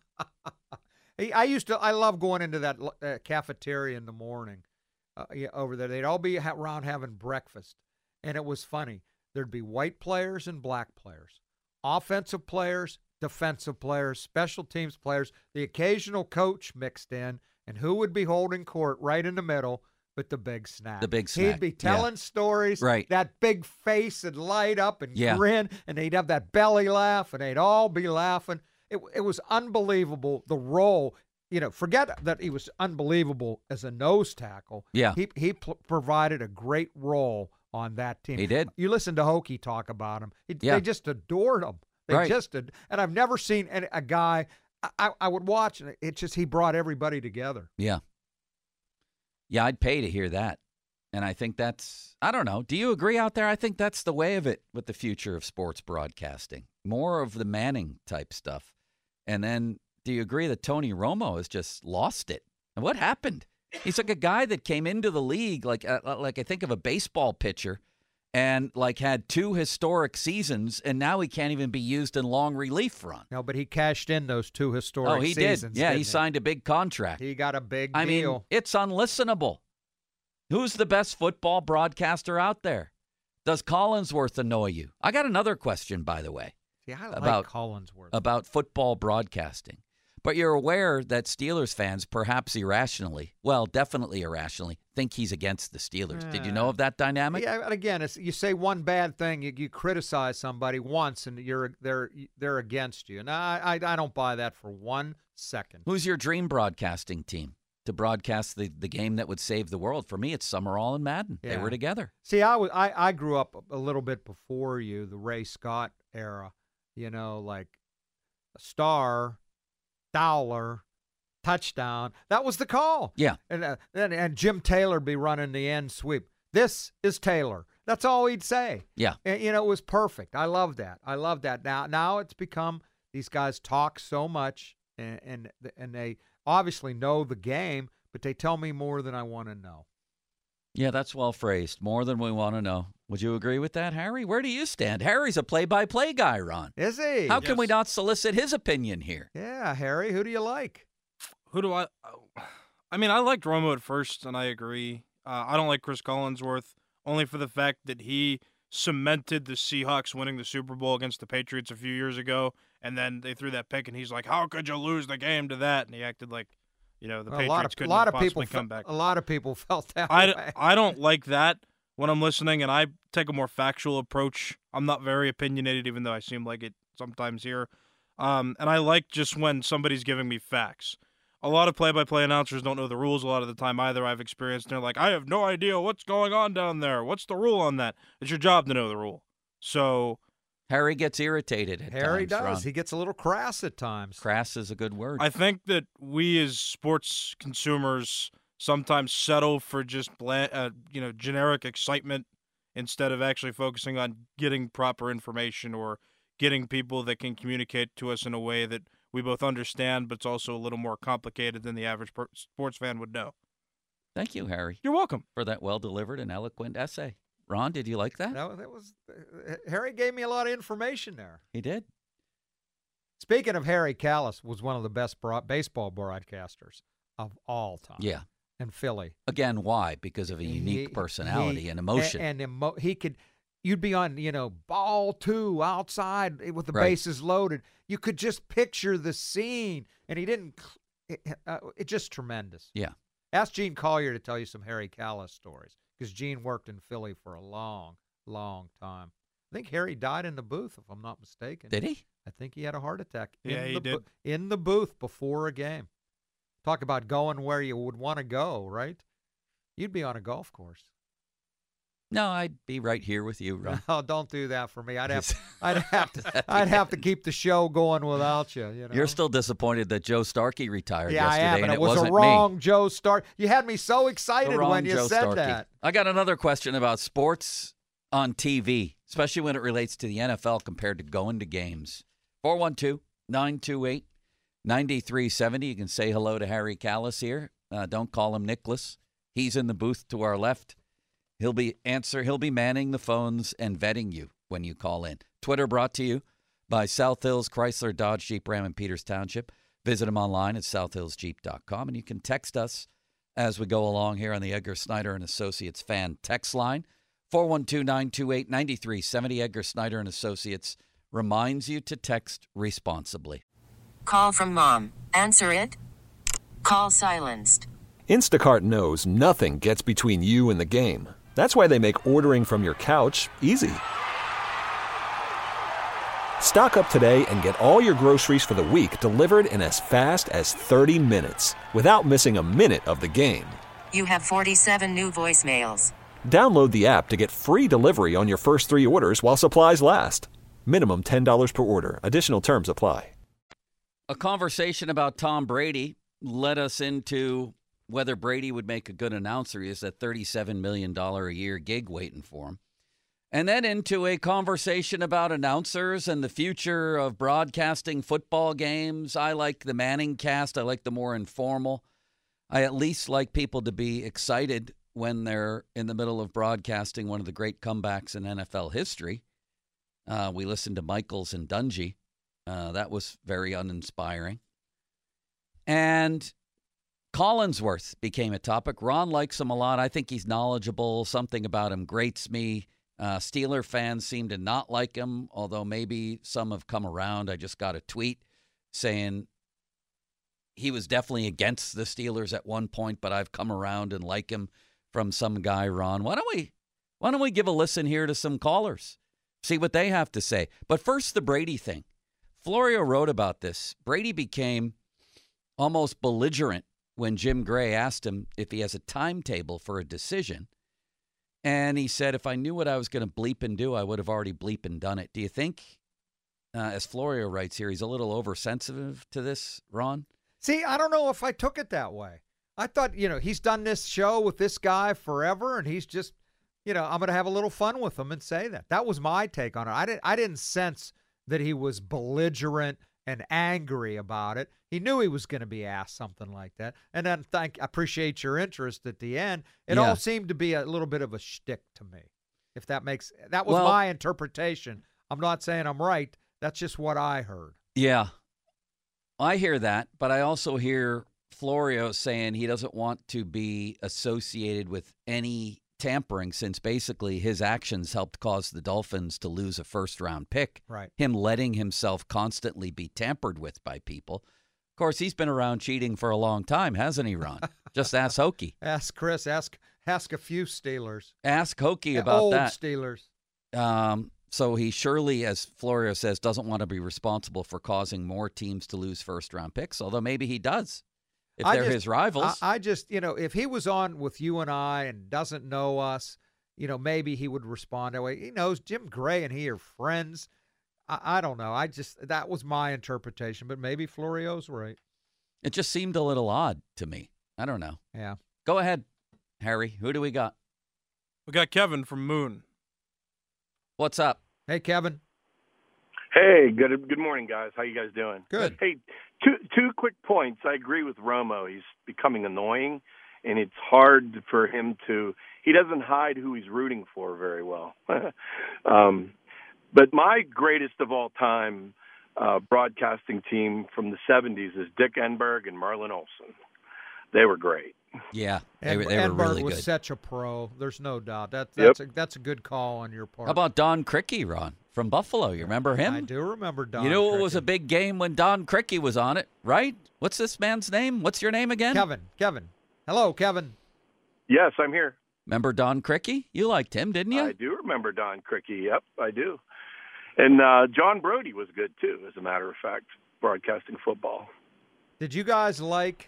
[SPEAKER 4] I used to. I love going into that uh, cafeteria in the morning uh, yeah, over there. They'd all be ha- around having breakfast, and it was funny. There'd be white players and black players, offensive players, defensive players, special teams players, the occasional coach mixed in, and who would be holding court right in the middle but the big snack.
[SPEAKER 3] The big snack.
[SPEAKER 4] He'd be telling
[SPEAKER 3] yeah.
[SPEAKER 4] stories.
[SPEAKER 3] Right.
[SPEAKER 4] That big face would light up and
[SPEAKER 3] yeah.
[SPEAKER 4] grin, and he'd have that belly laugh, and they'd all be laughing. It, it was unbelievable, the role. You know, forget that he was unbelievable as a nose tackle.
[SPEAKER 3] Yeah.
[SPEAKER 4] He, he pl- provided a great role on that team.
[SPEAKER 3] He did.
[SPEAKER 4] You listen to Hokie talk about him. He,
[SPEAKER 3] Yeah.
[SPEAKER 4] They just adored him. They
[SPEAKER 3] Right.
[SPEAKER 4] just did. And I've never seen any, a guy, I, I, I would watch, and it just, he brought everybody together.
[SPEAKER 3] Yeah. Yeah, I'd pay to hear that. And I think that's, I don't know. Do you agree out there? I think that's the way of it with the future of sports broadcasting. More of the Manning type stuff. And then do you agree that Tony Romo has just lost it? And what happened? He's like a guy that came into the league like uh, like I think of a baseball pitcher and like had two historic seasons, and now he can't even be used in long relief run.
[SPEAKER 4] No, but he cashed in those two historic
[SPEAKER 3] Oh, he
[SPEAKER 4] seasons.
[SPEAKER 3] did. Yeah, he,
[SPEAKER 4] he
[SPEAKER 3] signed a big contract.
[SPEAKER 4] He got a big
[SPEAKER 3] I
[SPEAKER 4] deal.
[SPEAKER 3] mean, it's unlistenable. Who's the best football broadcaster out there? Does Collinsworth annoy you? I got another question, by the way.
[SPEAKER 4] See, I
[SPEAKER 3] about,
[SPEAKER 4] like Collinsworth.
[SPEAKER 3] About football broadcasting. But you're aware that Steelers fans, perhaps irrationally, well, definitely irrationally, think he's against the Steelers. Did you know of that dynamic?
[SPEAKER 4] Yeah, and again, it's, you say one bad thing, you, you criticize somebody once, and you're they're they're against you. And I, I I don't buy that for one second.
[SPEAKER 3] Who's your dream broadcasting team to broadcast the, the game that would save the world? For me, it's Summerall and Madden.
[SPEAKER 4] Yeah.
[SPEAKER 3] They were together.
[SPEAKER 4] See, I was I, I grew up a little bit before you, the Ray Scott era. You know, like a star. Dowler, touchdown. That was the call.
[SPEAKER 3] Yeah.
[SPEAKER 4] And, uh, and and Jim Taylor be running the end sweep. This is Taylor. That's all he'd say.
[SPEAKER 3] Yeah.
[SPEAKER 4] And, you know, it was perfect. I love that. I love that. Now now it's become these guys talk so much, and and, and they obviously know the game, but they tell me more than I want to know.
[SPEAKER 3] Yeah, that's well phrased. More than we want to know. Would you agree with that, Harry? Where do you stand? Harry's a play-by-play guy, Ron.
[SPEAKER 4] Is he?
[SPEAKER 3] How can
[SPEAKER 5] Yes.
[SPEAKER 3] we not solicit his opinion here?
[SPEAKER 4] Yeah, Harry. Who do you like?
[SPEAKER 5] Who do I? I mean, I liked Romo at first, and I agree. Uh, I don't like Chris Collinsworth, only for the fact that he cemented the Seahawks winning the Super Bowl against the Patriots a few years ago, and then they threw that pick, and he's like, "How could you lose the game to that?" And he acted like, you know, the
[SPEAKER 4] Well, a
[SPEAKER 5] Patriots
[SPEAKER 4] lot of,
[SPEAKER 5] couldn't
[SPEAKER 4] a lot
[SPEAKER 5] have
[SPEAKER 4] of people
[SPEAKER 5] possibly come
[SPEAKER 4] fe-
[SPEAKER 5] back.
[SPEAKER 4] A lot of people felt that
[SPEAKER 5] I,
[SPEAKER 4] way.
[SPEAKER 5] I don't like that when I'm listening, and I take a more factual approach. I'm not very opinionated, even though I seem like it sometimes here. Um, and I like just when somebody's giving me facts. A lot of play-by-play announcers don't know the rules a lot of the time either. I've experienced. They're like, I have no idea what's going on down there. What's the rule on that? It's your job to know the rule. So
[SPEAKER 3] Harry gets irritated at
[SPEAKER 4] Harry
[SPEAKER 3] times,
[SPEAKER 4] does.
[SPEAKER 3] Ron.
[SPEAKER 4] He gets a little crass at times.
[SPEAKER 3] Crass is a good word.
[SPEAKER 5] I think that we as sports consumers sometimes settle for just bland, uh, you know, generic excitement instead of actually focusing on getting proper information or getting people that can communicate to us in a way that we both understand, but it's also a little more complicated than the average per- sports fan would know.
[SPEAKER 3] Thank you, Harry.
[SPEAKER 5] You're welcome.
[SPEAKER 3] For that well-delivered and eloquent essay. Ron, did you like that?
[SPEAKER 4] That, that was uh, Harry gave me a lot of information there.
[SPEAKER 3] He did.
[SPEAKER 4] Speaking of Harry Callis, was one of the best broad- baseball broadcasters of all time.
[SPEAKER 3] Yeah.
[SPEAKER 4] In Philly.
[SPEAKER 3] Again, why? Because of a unique
[SPEAKER 4] He-
[SPEAKER 3] personality
[SPEAKER 4] he-
[SPEAKER 3] and emotion.
[SPEAKER 4] And, and emo- he could, you'd be on, you know, ball two outside with the
[SPEAKER 3] Right.
[SPEAKER 4] bases loaded. You could just picture the scene, and he didn't. It, uh, it's just tremendous.
[SPEAKER 3] Yeah.
[SPEAKER 4] Ask Gene Collier to tell you some Harry Callis stories, because Gene worked in Philly for a long, long time. I think Harry died in the booth, if I'm not mistaken.
[SPEAKER 3] Did he?
[SPEAKER 4] I think he had a heart attack.
[SPEAKER 5] Yeah,
[SPEAKER 4] in
[SPEAKER 5] he
[SPEAKER 4] the
[SPEAKER 5] did.
[SPEAKER 4] bo- in the booth before a game. Talk about going where you would want to go, right? You'd be on a golf course.
[SPEAKER 3] No, I'd be right here with you, Ron.
[SPEAKER 4] No, don't do that for me. I'd have, I'd have to, I'd have to keep the show going without you. You know?
[SPEAKER 3] You're still disappointed that Joe Starkey retired
[SPEAKER 4] yeah, I
[SPEAKER 3] yesterday,
[SPEAKER 4] am, and
[SPEAKER 3] and
[SPEAKER 4] it
[SPEAKER 3] it
[SPEAKER 4] was
[SPEAKER 3] wasn't
[SPEAKER 4] a wrong
[SPEAKER 3] me.
[SPEAKER 4] Joe Stark. You had me so
[SPEAKER 3] The
[SPEAKER 4] excited
[SPEAKER 3] wrong
[SPEAKER 4] when you
[SPEAKER 3] Joe
[SPEAKER 4] said
[SPEAKER 3] Starkey.
[SPEAKER 4] that.
[SPEAKER 3] I got another question about sports on T V, especially when it relates to the N F L compared to going to games. four one two, nine two eight, nine three seven zero. You can say hello to Harry Callis here. Uh, don't call him Nicholas. He's in the booth to our left. He'll be answer. He'll be manning the phones and vetting you when you call in. Twitter brought to you by South Hills Chrysler Dodge Jeep Ram in Peters Township. Visit them online at south hills jeep dot com, and you can text us as we go along here on the Edgar Snyder and Associates fan text line. four one two, nine two eight, nine three seven zero. Edgar Snyder and Associates reminds you to text responsibly.
[SPEAKER 1] Call from mom. Answer it. Call silenced.
[SPEAKER 2] Instacart knows nothing gets between you and the game. That's why they make ordering from your couch easy. Stock up today and get all your groceries for the week delivered in as fast as thirty minutes without missing a minute of the game.
[SPEAKER 1] You have forty-seven new voicemails.
[SPEAKER 2] Download the app to get free delivery on your first three orders while supplies last. Minimum ten dollars per order. Additional terms apply.
[SPEAKER 3] A conversation about Tom Brady led us into whether Brady would make a good announcer. He has that thirty-seven million dollars a year gig waiting for him. And then into a conversation about announcers and the future of broadcasting football games. I like the Manning cast. I like the more informal. I at least like people to be excited when they're in the middle of broadcasting one of the great comebacks in N F L history. Uh, we listened to Michaels and Dungy. Uh, that was very uninspiring. And Collinsworth became a topic. Ron likes him a lot. I think he's knowledgeable. Something about him grates me. Uh, Steeler fans seem to not like him, although maybe some have come around. I just got a tweet saying he was definitely against the Steelers at one point, but I've come around and like him from some guy, Ron. Why don't we, why don't we give a listen here to some callers, see what they have to say? But first, the Brady thing. Florio wrote about this. Brady became almost belligerent when Jim Gray asked him if he has a timetable for a decision. And he said, if I knew what I was going to bleep and do, I would have already bleep and done it. Do you think, uh, as Florio writes here, he's a little oversensitive to this, Ron?
[SPEAKER 4] See, I don't know if I took it that way. I thought, you know, he's done this show with this guy forever, and he's just, you know, I'm going to have a little fun with him and say that. That was my take on it. I didn't, I didn't sense that he was belligerent and angry about it. He knew he was going to be asked something like that. And then thank, appreciate your interest at the end. It
[SPEAKER 3] Yeah.
[SPEAKER 4] all seemed to be a little bit of a shtick to me, if that makes, that was
[SPEAKER 3] Well-
[SPEAKER 4] my interpretation. I'm not saying I'm right. That's just what I heard.
[SPEAKER 3] Yeah, I hear that, but I also hear Florio saying he doesn't want to be associated with any tampering since basically his actions helped cause the Dolphins to lose a first-round pick.
[SPEAKER 4] Right.
[SPEAKER 3] Him letting himself constantly be tampered with by people. Of course, he's been around cheating for a long time, hasn't he, Ron? Just ask Hokie.
[SPEAKER 4] Ask Chris. Ask ask a few Steelers.
[SPEAKER 3] Ask Hokie about
[SPEAKER 4] Old
[SPEAKER 3] that.
[SPEAKER 4] Steelers.
[SPEAKER 3] Um, so he surely, as Florio says, doesn't want to be responsible for causing more teams to lose first-round picks, although maybe he does if
[SPEAKER 4] I
[SPEAKER 3] they're
[SPEAKER 4] just-
[SPEAKER 3] his rivals.
[SPEAKER 4] I, I just, you know, if he was on with you and I and doesn't know us, you know, maybe he would respond that way. He knows Jim Gray and he are friends. I, I don't know. I just, that was my interpretation, but maybe Florio's right.
[SPEAKER 3] It just seemed a little odd to me. I don't know.
[SPEAKER 4] Yeah.
[SPEAKER 3] Go ahead, Harry. Who do we got?
[SPEAKER 5] We got Kevin from Moon.
[SPEAKER 3] What's up?
[SPEAKER 4] Hey, Kevin.
[SPEAKER 10] Hey, good good morning, guys. How you guys doing?
[SPEAKER 4] Good.
[SPEAKER 10] Hey, two two quick points. I agree with Romo. He's becoming annoying, and it's hard for him to. He doesn't hide who he's rooting for very well. um, but my greatest of all time uh, broadcasting team from the seventies is Dick Enberg and Marlon Olson. They were great.
[SPEAKER 3] Yeah, they, were-
[SPEAKER 4] Ed-
[SPEAKER 3] they were
[SPEAKER 4] Edberg
[SPEAKER 3] really
[SPEAKER 4] was
[SPEAKER 3] good.
[SPEAKER 4] such a pro. There's no doubt. That,
[SPEAKER 10] Yep.
[SPEAKER 4] that's, a, that's a good call on your part.
[SPEAKER 3] How about Don Criqui, Ron, from Buffalo? You remember him?
[SPEAKER 4] I do remember Don
[SPEAKER 3] You knew it was
[SPEAKER 4] Criqui.
[SPEAKER 3] a big game when Don Criqui was on it, right? What's this man's name? What's your name again?
[SPEAKER 4] Kevin. Kevin. Hello, Kevin.
[SPEAKER 10] Yes, I'm here.
[SPEAKER 3] Remember Don Criqui? You liked him, didn't you?
[SPEAKER 10] I do remember Don Criqui. Yep, I do. And uh, John Brody was good, too, as a matter of fact, broadcasting football.
[SPEAKER 4] Did you guys like,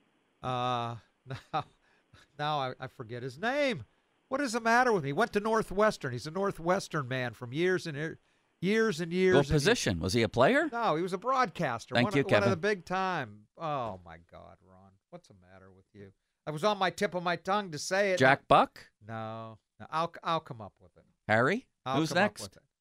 [SPEAKER 4] uh, now, now I, I forget his name. What is the matter with me? He went to Northwestern. He's a Northwestern man from years and year- years and years.
[SPEAKER 3] What
[SPEAKER 4] and
[SPEAKER 3] position? Was he a player?
[SPEAKER 4] No, he was a broadcaster.
[SPEAKER 3] Thank
[SPEAKER 4] one,
[SPEAKER 3] you,
[SPEAKER 4] of- one of
[SPEAKER 3] Kevin.
[SPEAKER 4] the big time. Oh, my God, Ron. What's the matter with you? I was on my tip of my tongue to say it.
[SPEAKER 3] Jack Buck?
[SPEAKER 4] No. no I'll, I'll come up with it.
[SPEAKER 3] Harry?
[SPEAKER 4] I'll
[SPEAKER 3] Who's
[SPEAKER 4] come up
[SPEAKER 3] next?
[SPEAKER 4] with it.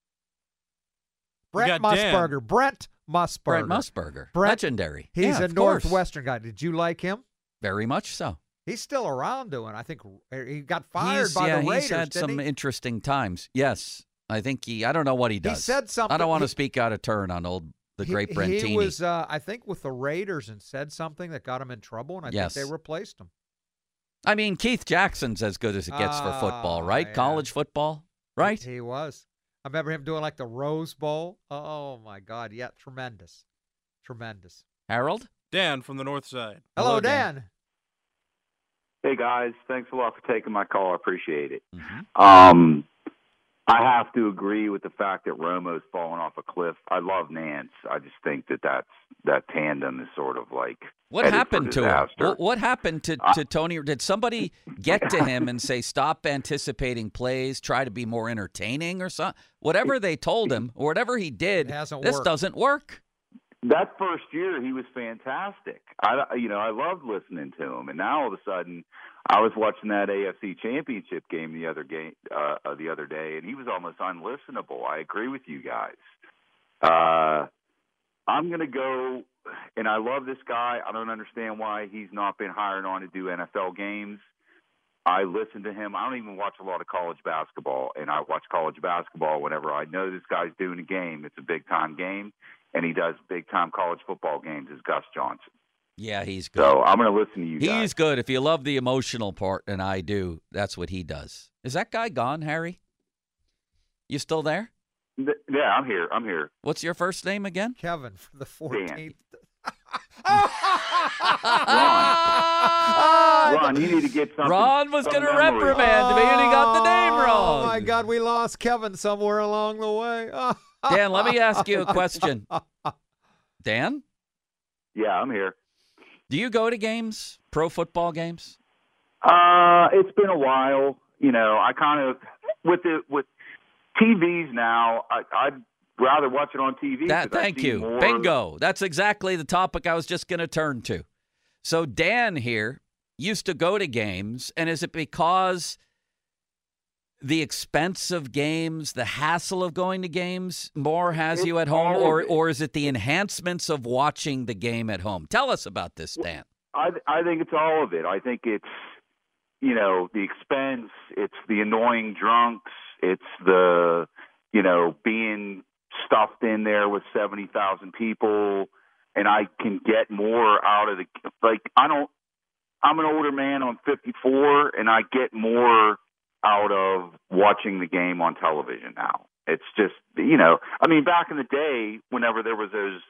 [SPEAKER 5] We
[SPEAKER 4] Brent
[SPEAKER 5] got Dan.
[SPEAKER 4] Musburger. Brent Musburger.
[SPEAKER 3] Brent Musburger.
[SPEAKER 4] Brent-
[SPEAKER 3] Legendary.
[SPEAKER 4] He's
[SPEAKER 3] Yeah,
[SPEAKER 4] a
[SPEAKER 3] of course.
[SPEAKER 4] Northwestern guy. Did you like him?
[SPEAKER 3] Very much so.
[SPEAKER 4] He's still around doing. I think he got fired
[SPEAKER 3] He's,
[SPEAKER 4] by
[SPEAKER 3] yeah,
[SPEAKER 4] the Raiders.
[SPEAKER 3] he's had
[SPEAKER 4] didn't
[SPEAKER 3] some
[SPEAKER 4] he?
[SPEAKER 3] interesting times. Yes. I think he, I don't know what he does.
[SPEAKER 4] He said something.
[SPEAKER 3] I don't want to
[SPEAKER 4] he-
[SPEAKER 3] speak out of turn on old, the
[SPEAKER 4] he-
[SPEAKER 3] great Brentini.
[SPEAKER 4] He was, uh, I think, with the Raiders and said something that got him in trouble, and I
[SPEAKER 3] Yes.
[SPEAKER 4] think they replaced him.
[SPEAKER 3] I mean, Keith Jackson's as good as it gets for football,
[SPEAKER 4] Ah,
[SPEAKER 3] right?
[SPEAKER 4] yeah.
[SPEAKER 3] College football, right?
[SPEAKER 4] He, he was. remember him doing like the Rose Bowl. Oh my God, yeah, tremendous, tremendous.
[SPEAKER 3] Harold?
[SPEAKER 5] Dan from the north side.
[SPEAKER 4] Hello,
[SPEAKER 3] Hello,
[SPEAKER 4] Dan.
[SPEAKER 3] Dan.
[SPEAKER 11] Hey guys, thanks a lot for taking my call. I appreciate it.
[SPEAKER 3] Mm-hmm.
[SPEAKER 11] Um, I have to agree with the fact that Romo's fallen off a cliff. I love Nance. I just think that that's, that tandem is sort of like
[SPEAKER 3] What happened to him?
[SPEAKER 11] disaster.
[SPEAKER 3] What, what happened to, to Tony? Did somebody get to him and say, stop anticipating plays, try to be more entertaining or something? Whatever they told him or whatever he did,
[SPEAKER 4] It hasn't
[SPEAKER 3] this
[SPEAKER 4] worked.
[SPEAKER 3] doesn't work.
[SPEAKER 11] That first year, he was fantastic. I, you know, I loved listening to him, and now all of a sudden, I was watching that A F C Championship game the other game uh, uh, the other day, and he was almost unlistenable. I agree with you guys. Uh, I'm going to go, and I love this guy. I don't understand why he's not been hired on to do N F L games. I listen to him. I don't even watch a lot of college basketball, and I watch college basketball whenever I know this guy's doing a game. It's a big-time game. And he does big-time college football games as Gus Johnson.
[SPEAKER 3] Yeah, he's good.
[SPEAKER 11] So I'm going to listen to you
[SPEAKER 3] He's
[SPEAKER 11] guys.
[SPEAKER 3] good. If you love the emotional part, and I do, that's what he does. Is that guy gone, Harry? You still there?
[SPEAKER 11] Th- Yeah, I'm here. I'm here.
[SPEAKER 3] What's your first name again?
[SPEAKER 4] Kevin for the fourteenth.
[SPEAKER 11] Ron, you need to get something.
[SPEAKER 3] Ron was
[SPEAKER 11] some
[SPEAKER 3] going to
[SPEAKER 11] memory.
[SPEAKER 3] reprimand me, and he got the name
[SPEAKER 4] Oh
[SPEAKER 3] wrong.
[SPEAKER 4] my God, we lost Kevin somewhere along the way.
[SPEAKER 3] Dan, let me ask you a question. Dan,
[SPEAKER 11] Yeah, I'm here.
[SPEAKER 3] do you go to games, pro football games?
[SPEAKER 11] Uh, it's been a while. You know, I kind of with the with T Vs now. I, I'd rather watch it on T V.
[SPEAKER 3] That,
[SPEAKER 11] 'cause I
[SPEAKER 3] thank
[SPEAKER 11] see
[SPEAKER 3] you.
[SPEAKER 11] more-
[SPEAKER 3] Bingo. That's exactly the topic I was just going to turn to. So Dan here used to go to games, and is it because the expense of games, the hassle of going to games more has
[SPEAKER 11] It's
[SPEAKER 3] you at home,
[SPEAKER 11] all
[SPEAKER 3] or
[SPEAKER 11] of it.
[SPEAKER 3] or is it the enhancements of watching the game at home? Tell us about this, Dan.
[SPEAKER 11] I I think it's all of it. I think it's you know the expense. It's the annoying drunks. It's the you know being stuffed in there with seventy thousand people, and I can get more out of the like. I don't. I'm an older man. I'm fifty-four, and I get more out of watching the game on television now. It's just, you know, I mean, back in the day, whenever there was those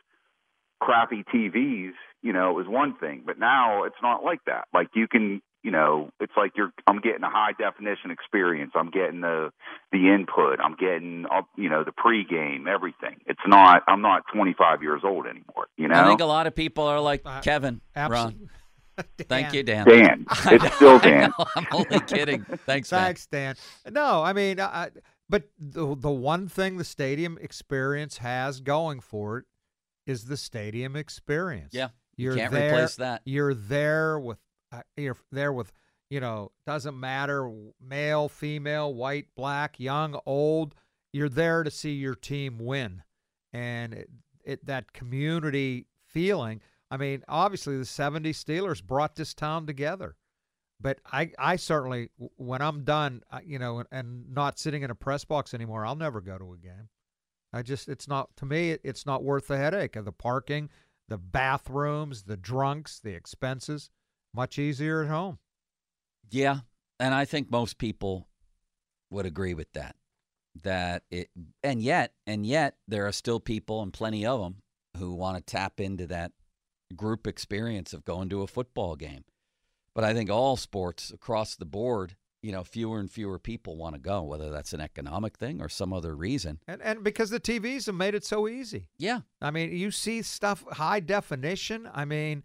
[SPEAKER 11] crappy T Vs, you know, it was one thing, but now it's not like that. Like you can, you know, it's like you're, I'm getting a high definition experience. I'm getting the, the input. I'm getting, uh, you know, the pregame, everything. It's not, I'm not twenty-five years old anymore, you know?
[SPEAKER 3] I think a lot of people are like
[SPEAKER 4] Uh,
[SPEAKER 3] Kevin,
[SPEAKER 4] absolutely.
[SPEAKER 3] Ron. Thank you, Dan.
[SPEAKER 11] Dan.
[SPEAKER 3] I
[SPEAKER 11] It's
[SPEAKER 3] know,
[SPEAKER 11] still
[SPEAKER 3] I
[SPEAKER 11] Dan.
[SPEAKER 3] know. I'm only kidding. Thanks, man.
[SPEAKER 4] Thanks, Dan. No, I mean, I, but the the one thing the stadium experience has going for it is the stadium experience.
[SPEAKER 3] Yeah, you
[SPEAKER 4] you're
[SPEAKER 3] can't
[SPEAKER 4] there,
[SPEAKER 3] replace that.
[SPEAKER 4] You're there with, uh, you're there with, you know, doesn't matter male, female, white, black, young, old. You're there to see your team win, and it, it that community feeling. I mean, obviously the seventies Steelers brought this town together. But I, I certainly, when I'm done, I- you know, and, and not sitting in a press box anymore, I'll never go to a game. I just, it's not, to me, it, it's not worth the headache of the parking, the bathrooms, the drunks, the expenses. Much easier at home.
[SPEAKER 3] Yeah, and I think most people would agree with that. That it, and yet, and yet, there are still people, and plenty of them, who want to tap into that group experience of going to a football game. But I think all sports across the board, you know, fewer and fewer people want to go, whether that's an economic thing or some other reason.
[SPEAKER 4] And and because the T Vs have made it so easy.
[SPEAKER 3] Yeah.
[SPEAKER 4] I mean, you see stuff high definition. I mean,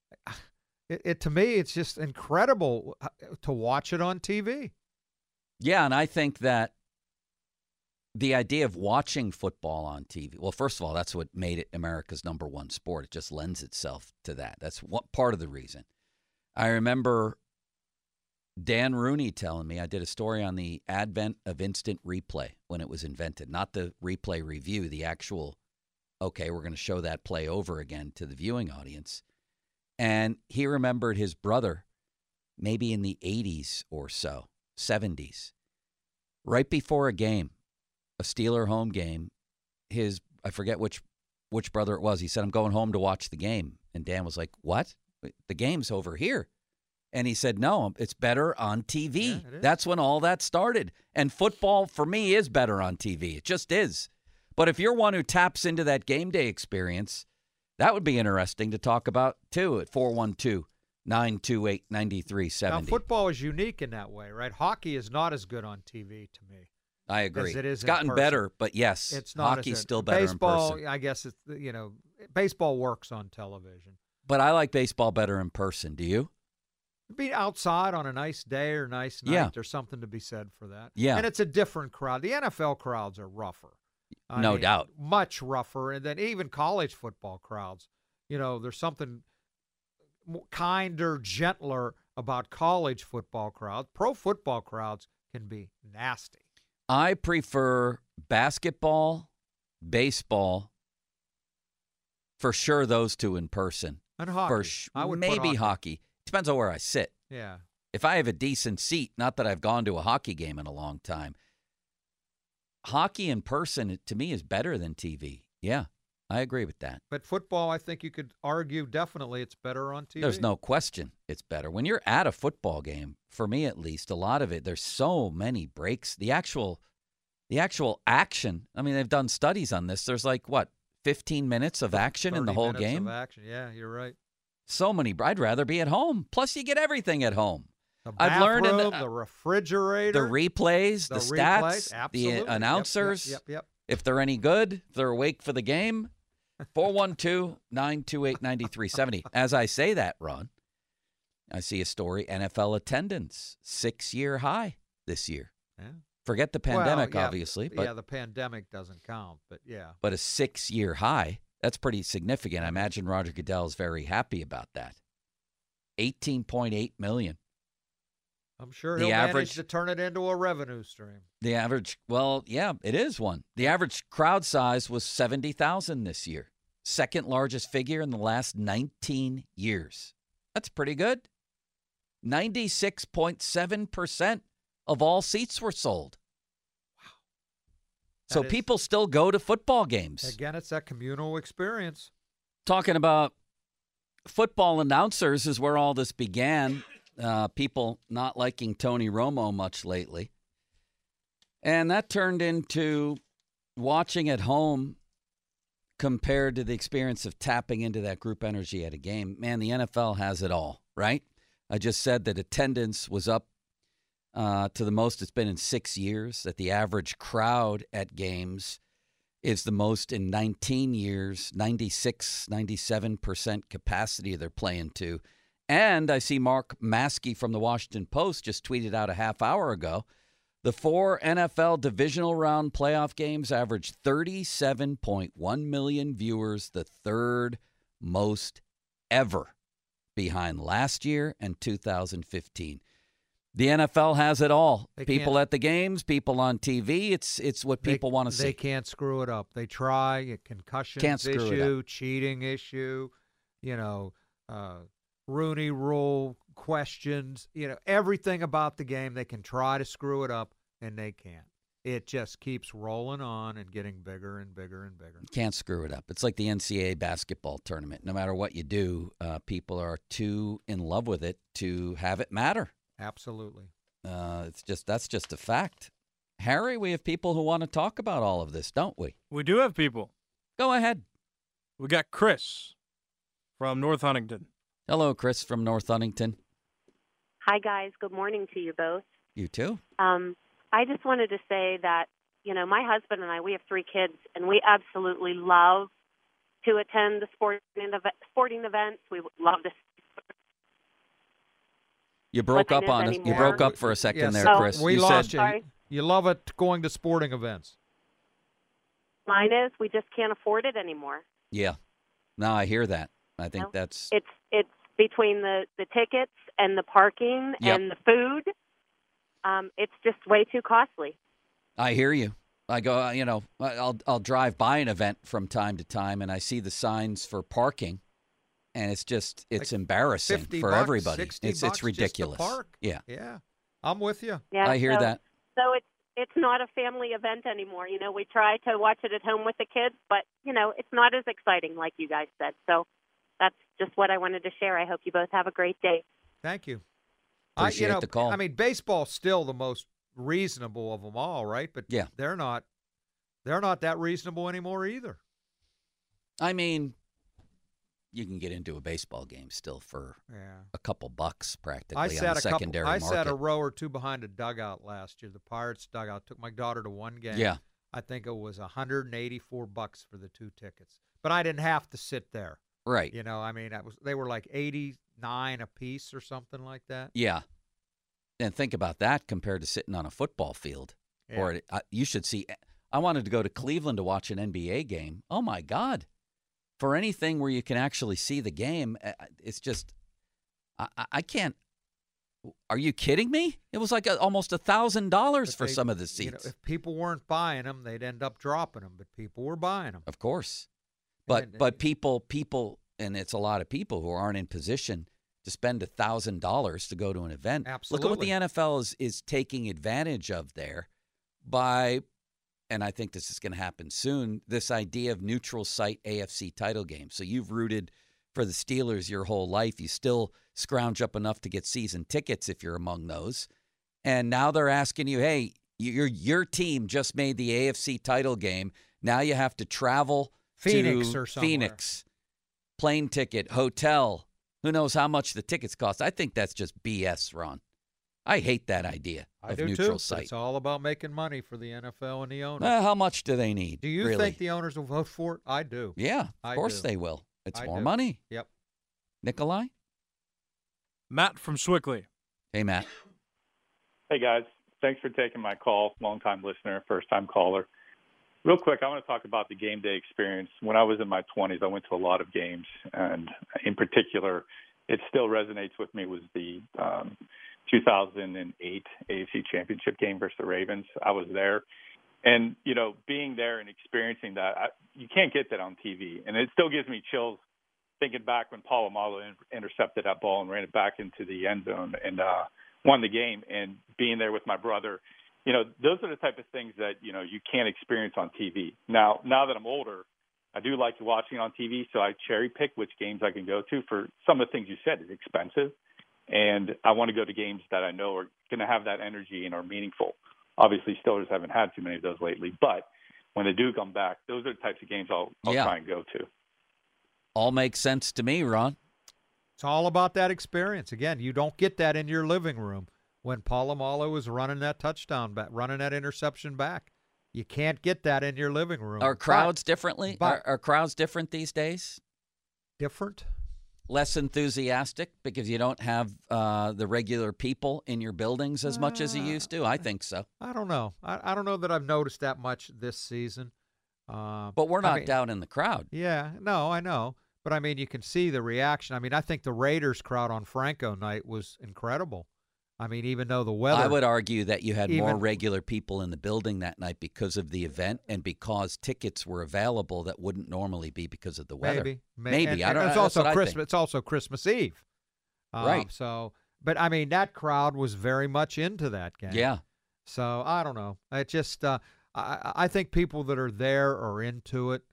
[SPEAKER 4] it, it to me, it's just incredible to watch it on T V.
[SPEAKER 3] Yeah, and I think that the idea of watching football on T V, well, first of all, that's what made it America's number one sport. It just lends itself to that. That's what part of the reason. I remember Dan Rooney telling me, I did a story on the advent of instant replay when it was invented, not the replay review, the actual, okay, we're going to show that play over again to the viewing audience. And he remembered his brother, maybe in the eighties or so, seventies, right before a game, a Steeler home game, his, I forget which which brother it was, he said, I'm going home to watch the game. And Dan was like, what? The game's over here. And he said, no, it's better on T V.
[SPEAKER 4] Yeah, it is.
[SPEAKER 3] That's when all that started. And football, for me, is better on T V. It just is. But if you're one who taps into that game day experience, that would be interesting to talk about, too, at four one two, nine two eight, nine three seven
[SPEAKER 4] Now,
[SPEAKER 3] zero.
[SPEAKER 4] football is unique in that way, right? Hockey is not as good on T V to me.
[SPEAKER 3] I agree.
[SPEAKER 4] As it is
[SPEAKER 3] it's
[SPEAKER 4] in
[SPEAKER 3] gotten
[SPEAKER 4] person.
[SPEAKER 3] better, but yes,
[SPEAKER 4] It's not
[SPEAKER 3] hockey's
[SPEAKER 4] as
[SPEAKER 3] still better
[SPEAKER 4] baseball,
[SPEAKER 3] in person.
[SPEAKER 4] I guess it's, you know, baseball works on television.
[SPEAKER 3] But I like baseball better in person. Do you?
[SPEAKER 4] Be outside on a nice day or nice night.
[SPEAKER 3] Yeah.
[SPEAKER 4] There's something to be said for that.
[SPEAKER 3] Yeah.
[SPEAKER 4] And it's a different crowd. The N F L crowds are rougher. I
[SPEAKER 3] No
[SPEAKER 4] mean,
[SPEAKER 3] doubt.
[SPEAKER 4] Much rougher. And then even college football crowds. You know, there's something more kinder, gentler about college football crowds. Pro football crowds can be nasty.
[SPEAKER 3] I prefer basketball, baseball, for sure those two in person.
[SPEAKER 4] And hockey.
[SPEAKER 3] For sh-
[SPEAKER 4] I would put
[SPEAKER 3] maybe
[SPEAKER 4] hockey.
[SPEAKER 3] hockey. Depends on where I sit.
[SPEAKER 4] Yeah.
[SPEAKER 3] If I have a decent seat, not that I've gone to a hockey game in a long time, hockey in person, to me, is better than T V. Yeah, I agree with that.
[SPEAKER 4] But football, I think you could argue definitely it's better on T V.
[SPEAKER 3] There's no question it's better. When you're at a football game, for me at least, a lot of it, there's so many breaks. The actual the actual action, I mean, they've done studies on this. There's like, what, fifteen minutes of action in the
[SPEAKER 4] thirty
[SPEAKER 3] whole
[SPEAKER 4] minutes
[SPEAKER 3] game?
[SPEAKER 4] Of action. Yeah, you're right.
[SPEAKER 3] So many. I'd rather be at home. Plus, you get everything at home.
[SPEAKER 4] The
[SPEAKER 3] I've learned in
[SPEAKER 4] bathroom,
[SPEAKER 3] the,
[SPEAKER 4] the refrigerator,
[SPEAKER 3] the replays, the,
[SPEAKER 4] the
[SPEAKER 3] stats,
[SPEAKER 4] replays, absolutely.
[SPEAKER 3] the announcers,
[SPEAKER 4] Yep, yep, yep,
[SPEAKER 3] if they're any good, if they're awake for the game. four one two, nine two eight, nine three seven zero. As I say that, Ron, I see a story, N F L attendance, six-year high this year.
[SPEAKER 4] Yeah.
[SPEAKER 3] Forget the pandemic,
[SPEAKER 4] Well, yeah,
[SPEAKER 3] obviously. But,
[SPEAKER 4] yeah, the pandemic doesn't count, but yeah.
[SPEAKER 3] but a six-year high, that's pretty significant. I imagine Roger Goodell is very happy about that. eighteen point eight million.
[SPEAKER 4] I'm sure
[SPEAKER 3] The
[SPEAKER 4] he'll
[SPEAKER 3] average-
[SPEAKER 4] manage to turn it into a revenue stream.
[SPEAKER 3] The average, well, yeah, it is one. The average crowd size was seventy thousand this year. Second largest figure in the last nineteen years. That's pretty good. ninety-six point seven percent of all seats were sold. Wow. So
[SPEAKER 4] That is-
[SPEAKER 3] people still go to football games.
[SPEAKER 4] Again, it's that communal experience.
[SPEAKER 3] Talking about football announcers is where all this began. Uh, people not liking Tony Romo much lately. And that turned into watching at home compared to the experience of tapping into that group energy at a game. Man, the N F L has it all, right? I just said that attendance was up uh, to the most it's been in six years, that the average crowd at games is the most in nineteen years, ninety-six, ninety-seven percent capacity they're playing to. And I see Mark Maskey from the Washington Post just tweeted out a half hour ago, the four N F L divisional round playoff games averaged thirty-seven point one million viewers, the third most ever, behind last year and two thousand fifteen. The N F L has it all.
[SPEAKER 4] They
[SPEAKER 3] People
[SPEAKER 4] can't-
[SPEAKER 3] at the games, people on T V. It's it's what people
[SPEAKER 4] They-
[SPEAKER 3] want to
[SPEAKER 4] They
[SPEAKER 3] see.
[SPEAKER 4] can't screw it up. They try. A concussions
[SPEAKER 3] Can't screw it
[SPEAKER 4] issue, cheating issue, you know, uh, Rooney Rule questions, you know, everything about the game. They can try to screw it up, and they can't. It just keeps rolling on and getting bigger and bigger and bigger.
[SPEAKER 3] Can't screw it up. It's like the N C double A basketball tournament. No matter what you do, uh, people are too in love with it to have it matter.
[SPEAKER 4] Absolutely.
[SPEAKER 3] Uh, it's just that's just a fact. Harry, we have people who want to talk about all of this, don't we?
[SPEAKER 5] We do have people.
[SPEAKER 3] Go ahead.
[SPEAKER 5] We got Chris from North Huntington.
[SPEAKER 3] Hello, Chris from North Huntington.
[SPEAKER 12] Hi, guys. Good morning to you both.
[SPEAKER 3] You too?
[SPEAKER 12] Um, I just wanted to say that, you know, my husband and I, we have three kids, and we absolutely love to attend the sporting, ev- sporting events. We love to.
[SPEAKER 3] You broke
[SPEAKER 12] But
[SPEAKER 3] up
[SPEAKER 12] it is
[SPEAKER 3] on us. You
[SPEAKER 12] anymore.
[SPEAKER 3] broke up for a second
[SPEAKER 4] Yes,
[SPEAKER 3] there,
[SPEAKER 12] so
[SPEAKER 3] Chris.
[SPEAKER 4] We
[SPEAKER 3] you
[SPEAKER 4] lost
[SPEAKER 3] said
[SPEAKER 4] you.
[SPEAKER 12] Sorry?
[SPEAKER 4] You love it going to sporting events.
[SPEAKER 12] Mine is we just can't afford it anymore.
[SPEAKER 3] yeah. No, I hear that. I think
[SPEAKER 12] No.
[SPEAKER 3] that's
[SPEAKER 12] It's it's between the, the tickets and the parking
[SPEAKER 3] Yep.
[SPEAKER 12] and the food. Um, it's just way too costly.
[SPEAKER 3] I hear you. I go, uh, you know, I- I'll I'll drive by an event from time to time, and I see the signs for parking, and it's just it's
[SPEAKER 4] Like
[SPEAKER 3] embarrassing
[SPEAKER 4] fifty
[SPEAKER 3] for
[SPEAKER 4] bucks,
[SPEAKER 3] everybody.
[SPEAKER 4] sixty
[SPEAKER 3] It's
[SPEAKER 4] bucks
[SPEAKER 3] it's
[SPEAKER 4] just to
[SPEAKER 3] ridiculous.
[SPEAKER 4] park.
[SPEAKER 3] Yeah,
[SPEAKER 4] Yeah. I'm with you.
[SPEAKER 12] Yeah,
[SPEAKER 3] I hear
[SPEAKER 12] so,
[SPEAKER 3] that.
[SPEAKER 12] So it's it's not a family event anymore. You know, we try to watch it at home with the kids, but you know, it's not as exciting like you guys said. So that's just what I wanted to share. I hope you both have a great day.
[SPEAKER 4] Thank you.
[SPEAKER 3] Appreciate
[SPEAKER 4] I, you know,
[SPEAKER 3] the call.
[SPEAKER 4] I mean, baseball's still the most reasonable of them all, right? But
[SPEAKER 3] yeah.
[SPEAKER 4] they're not. They're not that reasonable anymore either.
[SPEAKER 3] I mean, you can get into a baseball game still for
[SPEAKER 4] yeah.
[SPEAKER 3] a couple bucks practically
[SPEAKER 4] I
[SPEAKER 3] on
[SPEAKER 4] sat
[SPEAKER 3] the
[SPEAKER 4] a
[SPEAKER 3] secondary
[SPEAKER 4] couple, I
[SPEAKER 3] market.
[SPEAKER 4] sat a row or two behind a dugout last year, the Pirates dugout. Took my daughter to one game.
[SPEAKER 3] Yeah.
[SPEAKER 4] I think it was one hundred eighty-four bucks for the two tickets. But I didn't have to sit there.
[SPEAKER 3] Right.
[SPEAKER 4] You know, I mean, I was they were like eighty-nine a piece or something like that.
[SPEAKER 3] Yeah. And think about that compared to sitting on a football field.
[SPEAKER 4] Yeah.
[SPEAKER 3] Or uh, you should see I wanted to go to Cleveland to watch an N B A game. Oh my God. For anything where you can actually see the game, it's just I, I can't. Are you kidding me? It was like a, almost a thousand dollars for
[SPEAKER 4] they,
[SPEAKER 3] some of the seats.
[SPEAKER 4] You know, if people weren't buying them, they'd end up dropping them. But people were buying them.
[SPEAKER 3] Of course, but
[SPEAKER 4] and,
[SPEAKER 3] but people people and it's a lot of people who aren't in position to spend a thousand dollars to go to an event.
[SPEAKER 4] Absolutely.
[SPEAKER 3] Look at what the N F L is is taking advantage of there by, and I think this is going to happen soon. This idea of neutral site A F C title games. So you've rooted for the Steelers your whole life. You still scrounge up enough to get season tickets if you're among those. And now they're asking you, hey, your your team just made the A F C title game. Now you have to travel
[SPEAKER 4] Phoenix
[SPEAKER 3] to
[SPEAKER 4] or somewhere.
[SPEAKER 3] Phoenix, plane ticket, hotel. Who knows how much the tickets cost? I think that's just B S, Ron. I hate that idea
[SPEAKER 4] I
[SPEAKER 3] of
[SPEAKER 4] do
[SPEAKER 3] neutral
[SPEAKER 4] too,
[SPEAKER 3] site.
[SPEAKER 4] It's all about making money for the N F L and the owners.
[SPEAKER 3] Well, how much do they need?
[SPEAKER 4] Do you
[SPEAKER 3] really?
[SPEAKER 4] think the owners will vote for it? I do.
[SPEAKER 3] Yeah, of
[SPEAKER 4] I
[SPEAKER 3] course
[SPEAKER 4] do.
[SPEAKER 3] they will. It's
[SPEAKER 4] I
[SPEAKER 3] more
[SPEAKER 4] do.
[SPEAKER 3] money.
[SPEAKER 4] Yep.
[SPEAKER 3] Nikolai?
[SPEAKER 5] Matt from Swickley.
[SPEAKER 3] Hey, Matt.
[SPEAKER 13] Hey, guys. Thanks for taking my call. Long-time listener, first-time caller. Real quick, I want to talk about the game day experience. When I was in my twenties, I went to a lot of games, and in particular, it still resonates with me was the um, two thousand eight A F C Championship game versus the Ravens. I was there. And, you know, being there and experiencing that, I, you can't get that on T V. And it still gives me chills thinking back when Polamalu intercepted that ball and ran it back into the end zone and uh, won the game, and being there with my brother. You know, those are the type of things that, you know, you can't experience on T V. Now, now that I'm older, I do like watching on T V, so I cherry pick which games I can go to. For some of the things you said, it's expensive, and I want to go to games that I know are going to have that energy and are meaningful. Obviously, Steelers haven't had too many of those lately, but when they do come back, those are the types of games I'll, I'll
[SPEAKER 3] Yeah.
[SPEAKER 13] try and go to.
[SPEAKER 3] All makes sense to me, Ron.
[SPEAKER 4] It's all about that experience. Again, you don't get that in your living room when Polamalu was running that touchdown back, running that interception back. You can't get that in your living room.
[SPEAKER 3] Are crowds
[SPEAKER 4] But-
[SPEAKER 3] differently?
[SPEAKER 4] but-
[SPEAKER 3] Are, are crowds different these days?
[SPEAKER 4] Different?
[SPEAKER 3] Less enthusiastic because you don't have uh, the regular people in your buildings as much as you used to? I think so.
[SPEAKER 4] I don't know. I, I don't know that I've noticed that much this season. Uh,
[SPEAKER 3] But we're
[SPEAKER 4] I
[SPEAKER 3] not
[SPEAKER 4] mean-
[SPEAKER 3] down in the crowd.
[SPEAKER 4] Yeah, no, I know. But, I mean, you can see the reaction. I mean, I think the Raiders crowd on Franco night was incredible. I mean, even though the weather.
[SPEAKER 3] I would argue that you had more
[SPEAKER 4] even-
[SPEAKER 3] regular people in the building that night because of the event and because tickets were available that wouldn't normally be because of the weather.
[SPEAKER 4] Maybe, may-
[SPEAKER 3] maybe.
[SPEAKER 4] and-
[SPEAKER 3] I don't
[SPEAKER 4] and
[SPEAKER 3] know.
[SPEAKER 4] It's
[SPEAKER 3] That's
[SPEAKER 4] also
[SPEAKER 3] what I
[SPEAKER 4] Christmas.
[SPEAKER 3] think.
[SPEAKER 4] It's also Christmas Eve, Um,
[SPEAKER 3] Right.
[SPEAKER 4] So, but I mean, that crowd was very much into that game.
[SPEAKER 3] Yeah.
[SPEAKER 4] So I don't know. It just, uh, I, I think people that are there are into it.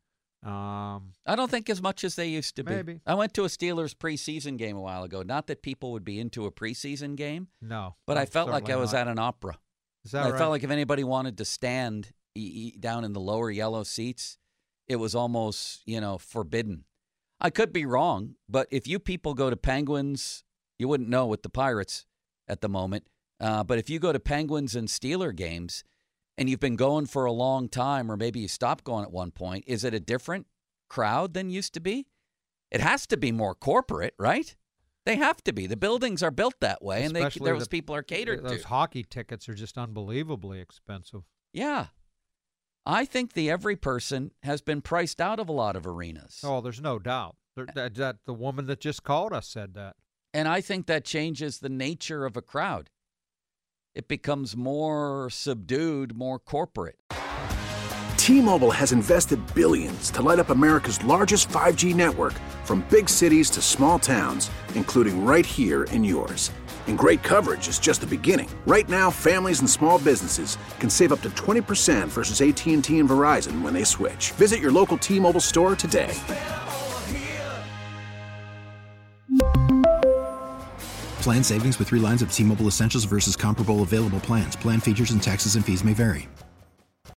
[SPEAKER 4] Um,
[SPEAKER 3] I don't think as much as they used to be.
[SPEAKER 4] Maybe.
[SPEAKER 3] I went to a Steelers preseason game a while ago. Not that people would be into a preseason game.
[SPEAKER 4] No,
[SPEAKER 3] But I felt like I
[SPEAKER 4] certainly
[SPEAKER 3] was
[SPEAKER 4] not.
[SPEAKER 3] at an opera.
[SPEAKER 4] Is that
[SPEAKER 3] I
[SPEAKER 4] right?
[SPEAKER 3] felt like if anybody wanted to stand e- e- down in the lower yellow seats, it was almost, you know, forbidden. I could be wrong, but if you people go to Penguins, you wouldn't know with the Pirates at the moment. Uh, but if you go to Penguins and Steeler games and you've been going for a long time, or maybe you stopped going at one point, is it a different crowd than used to be? It has to be more corporate, right? They have to be. The buildings are built that way, and they,
[SPEAKER 4] Especially
[SPEAKER 3] those
[SPEAKER 4] the-
[SPEAKER 3] people are catered
[SPEAKER 4] Those
[SPEAKER 3] to.
[SPEAKER 4] hockey tickets are just unbelievably expensive.
[SPEAKER 3] Yeah. I think the every person has been priced out of a lot of arenas.
[SPEAKER 4] Oh, there's no doubt. There, that, that the woman that just called us said that.
[SPEAKER 3] And I think that changes the nature of a crowd. It becomes more subdued, more corporate.
[SPEAKER 14] T-Mobile has invested billions to light up America's largest five G network, from big cities to small towns, including right here in yours. And great coverage is just the beginning. Right now, families and small businesses can save up to twenty percent versus A T and T and Verizon when they switch. Visit your local T-Mobile store today.
[SPEAKER 15] Plan savings with three lines of T-Mobile Essentials versus comparable available plans. Plan features and taxes and fees may vary.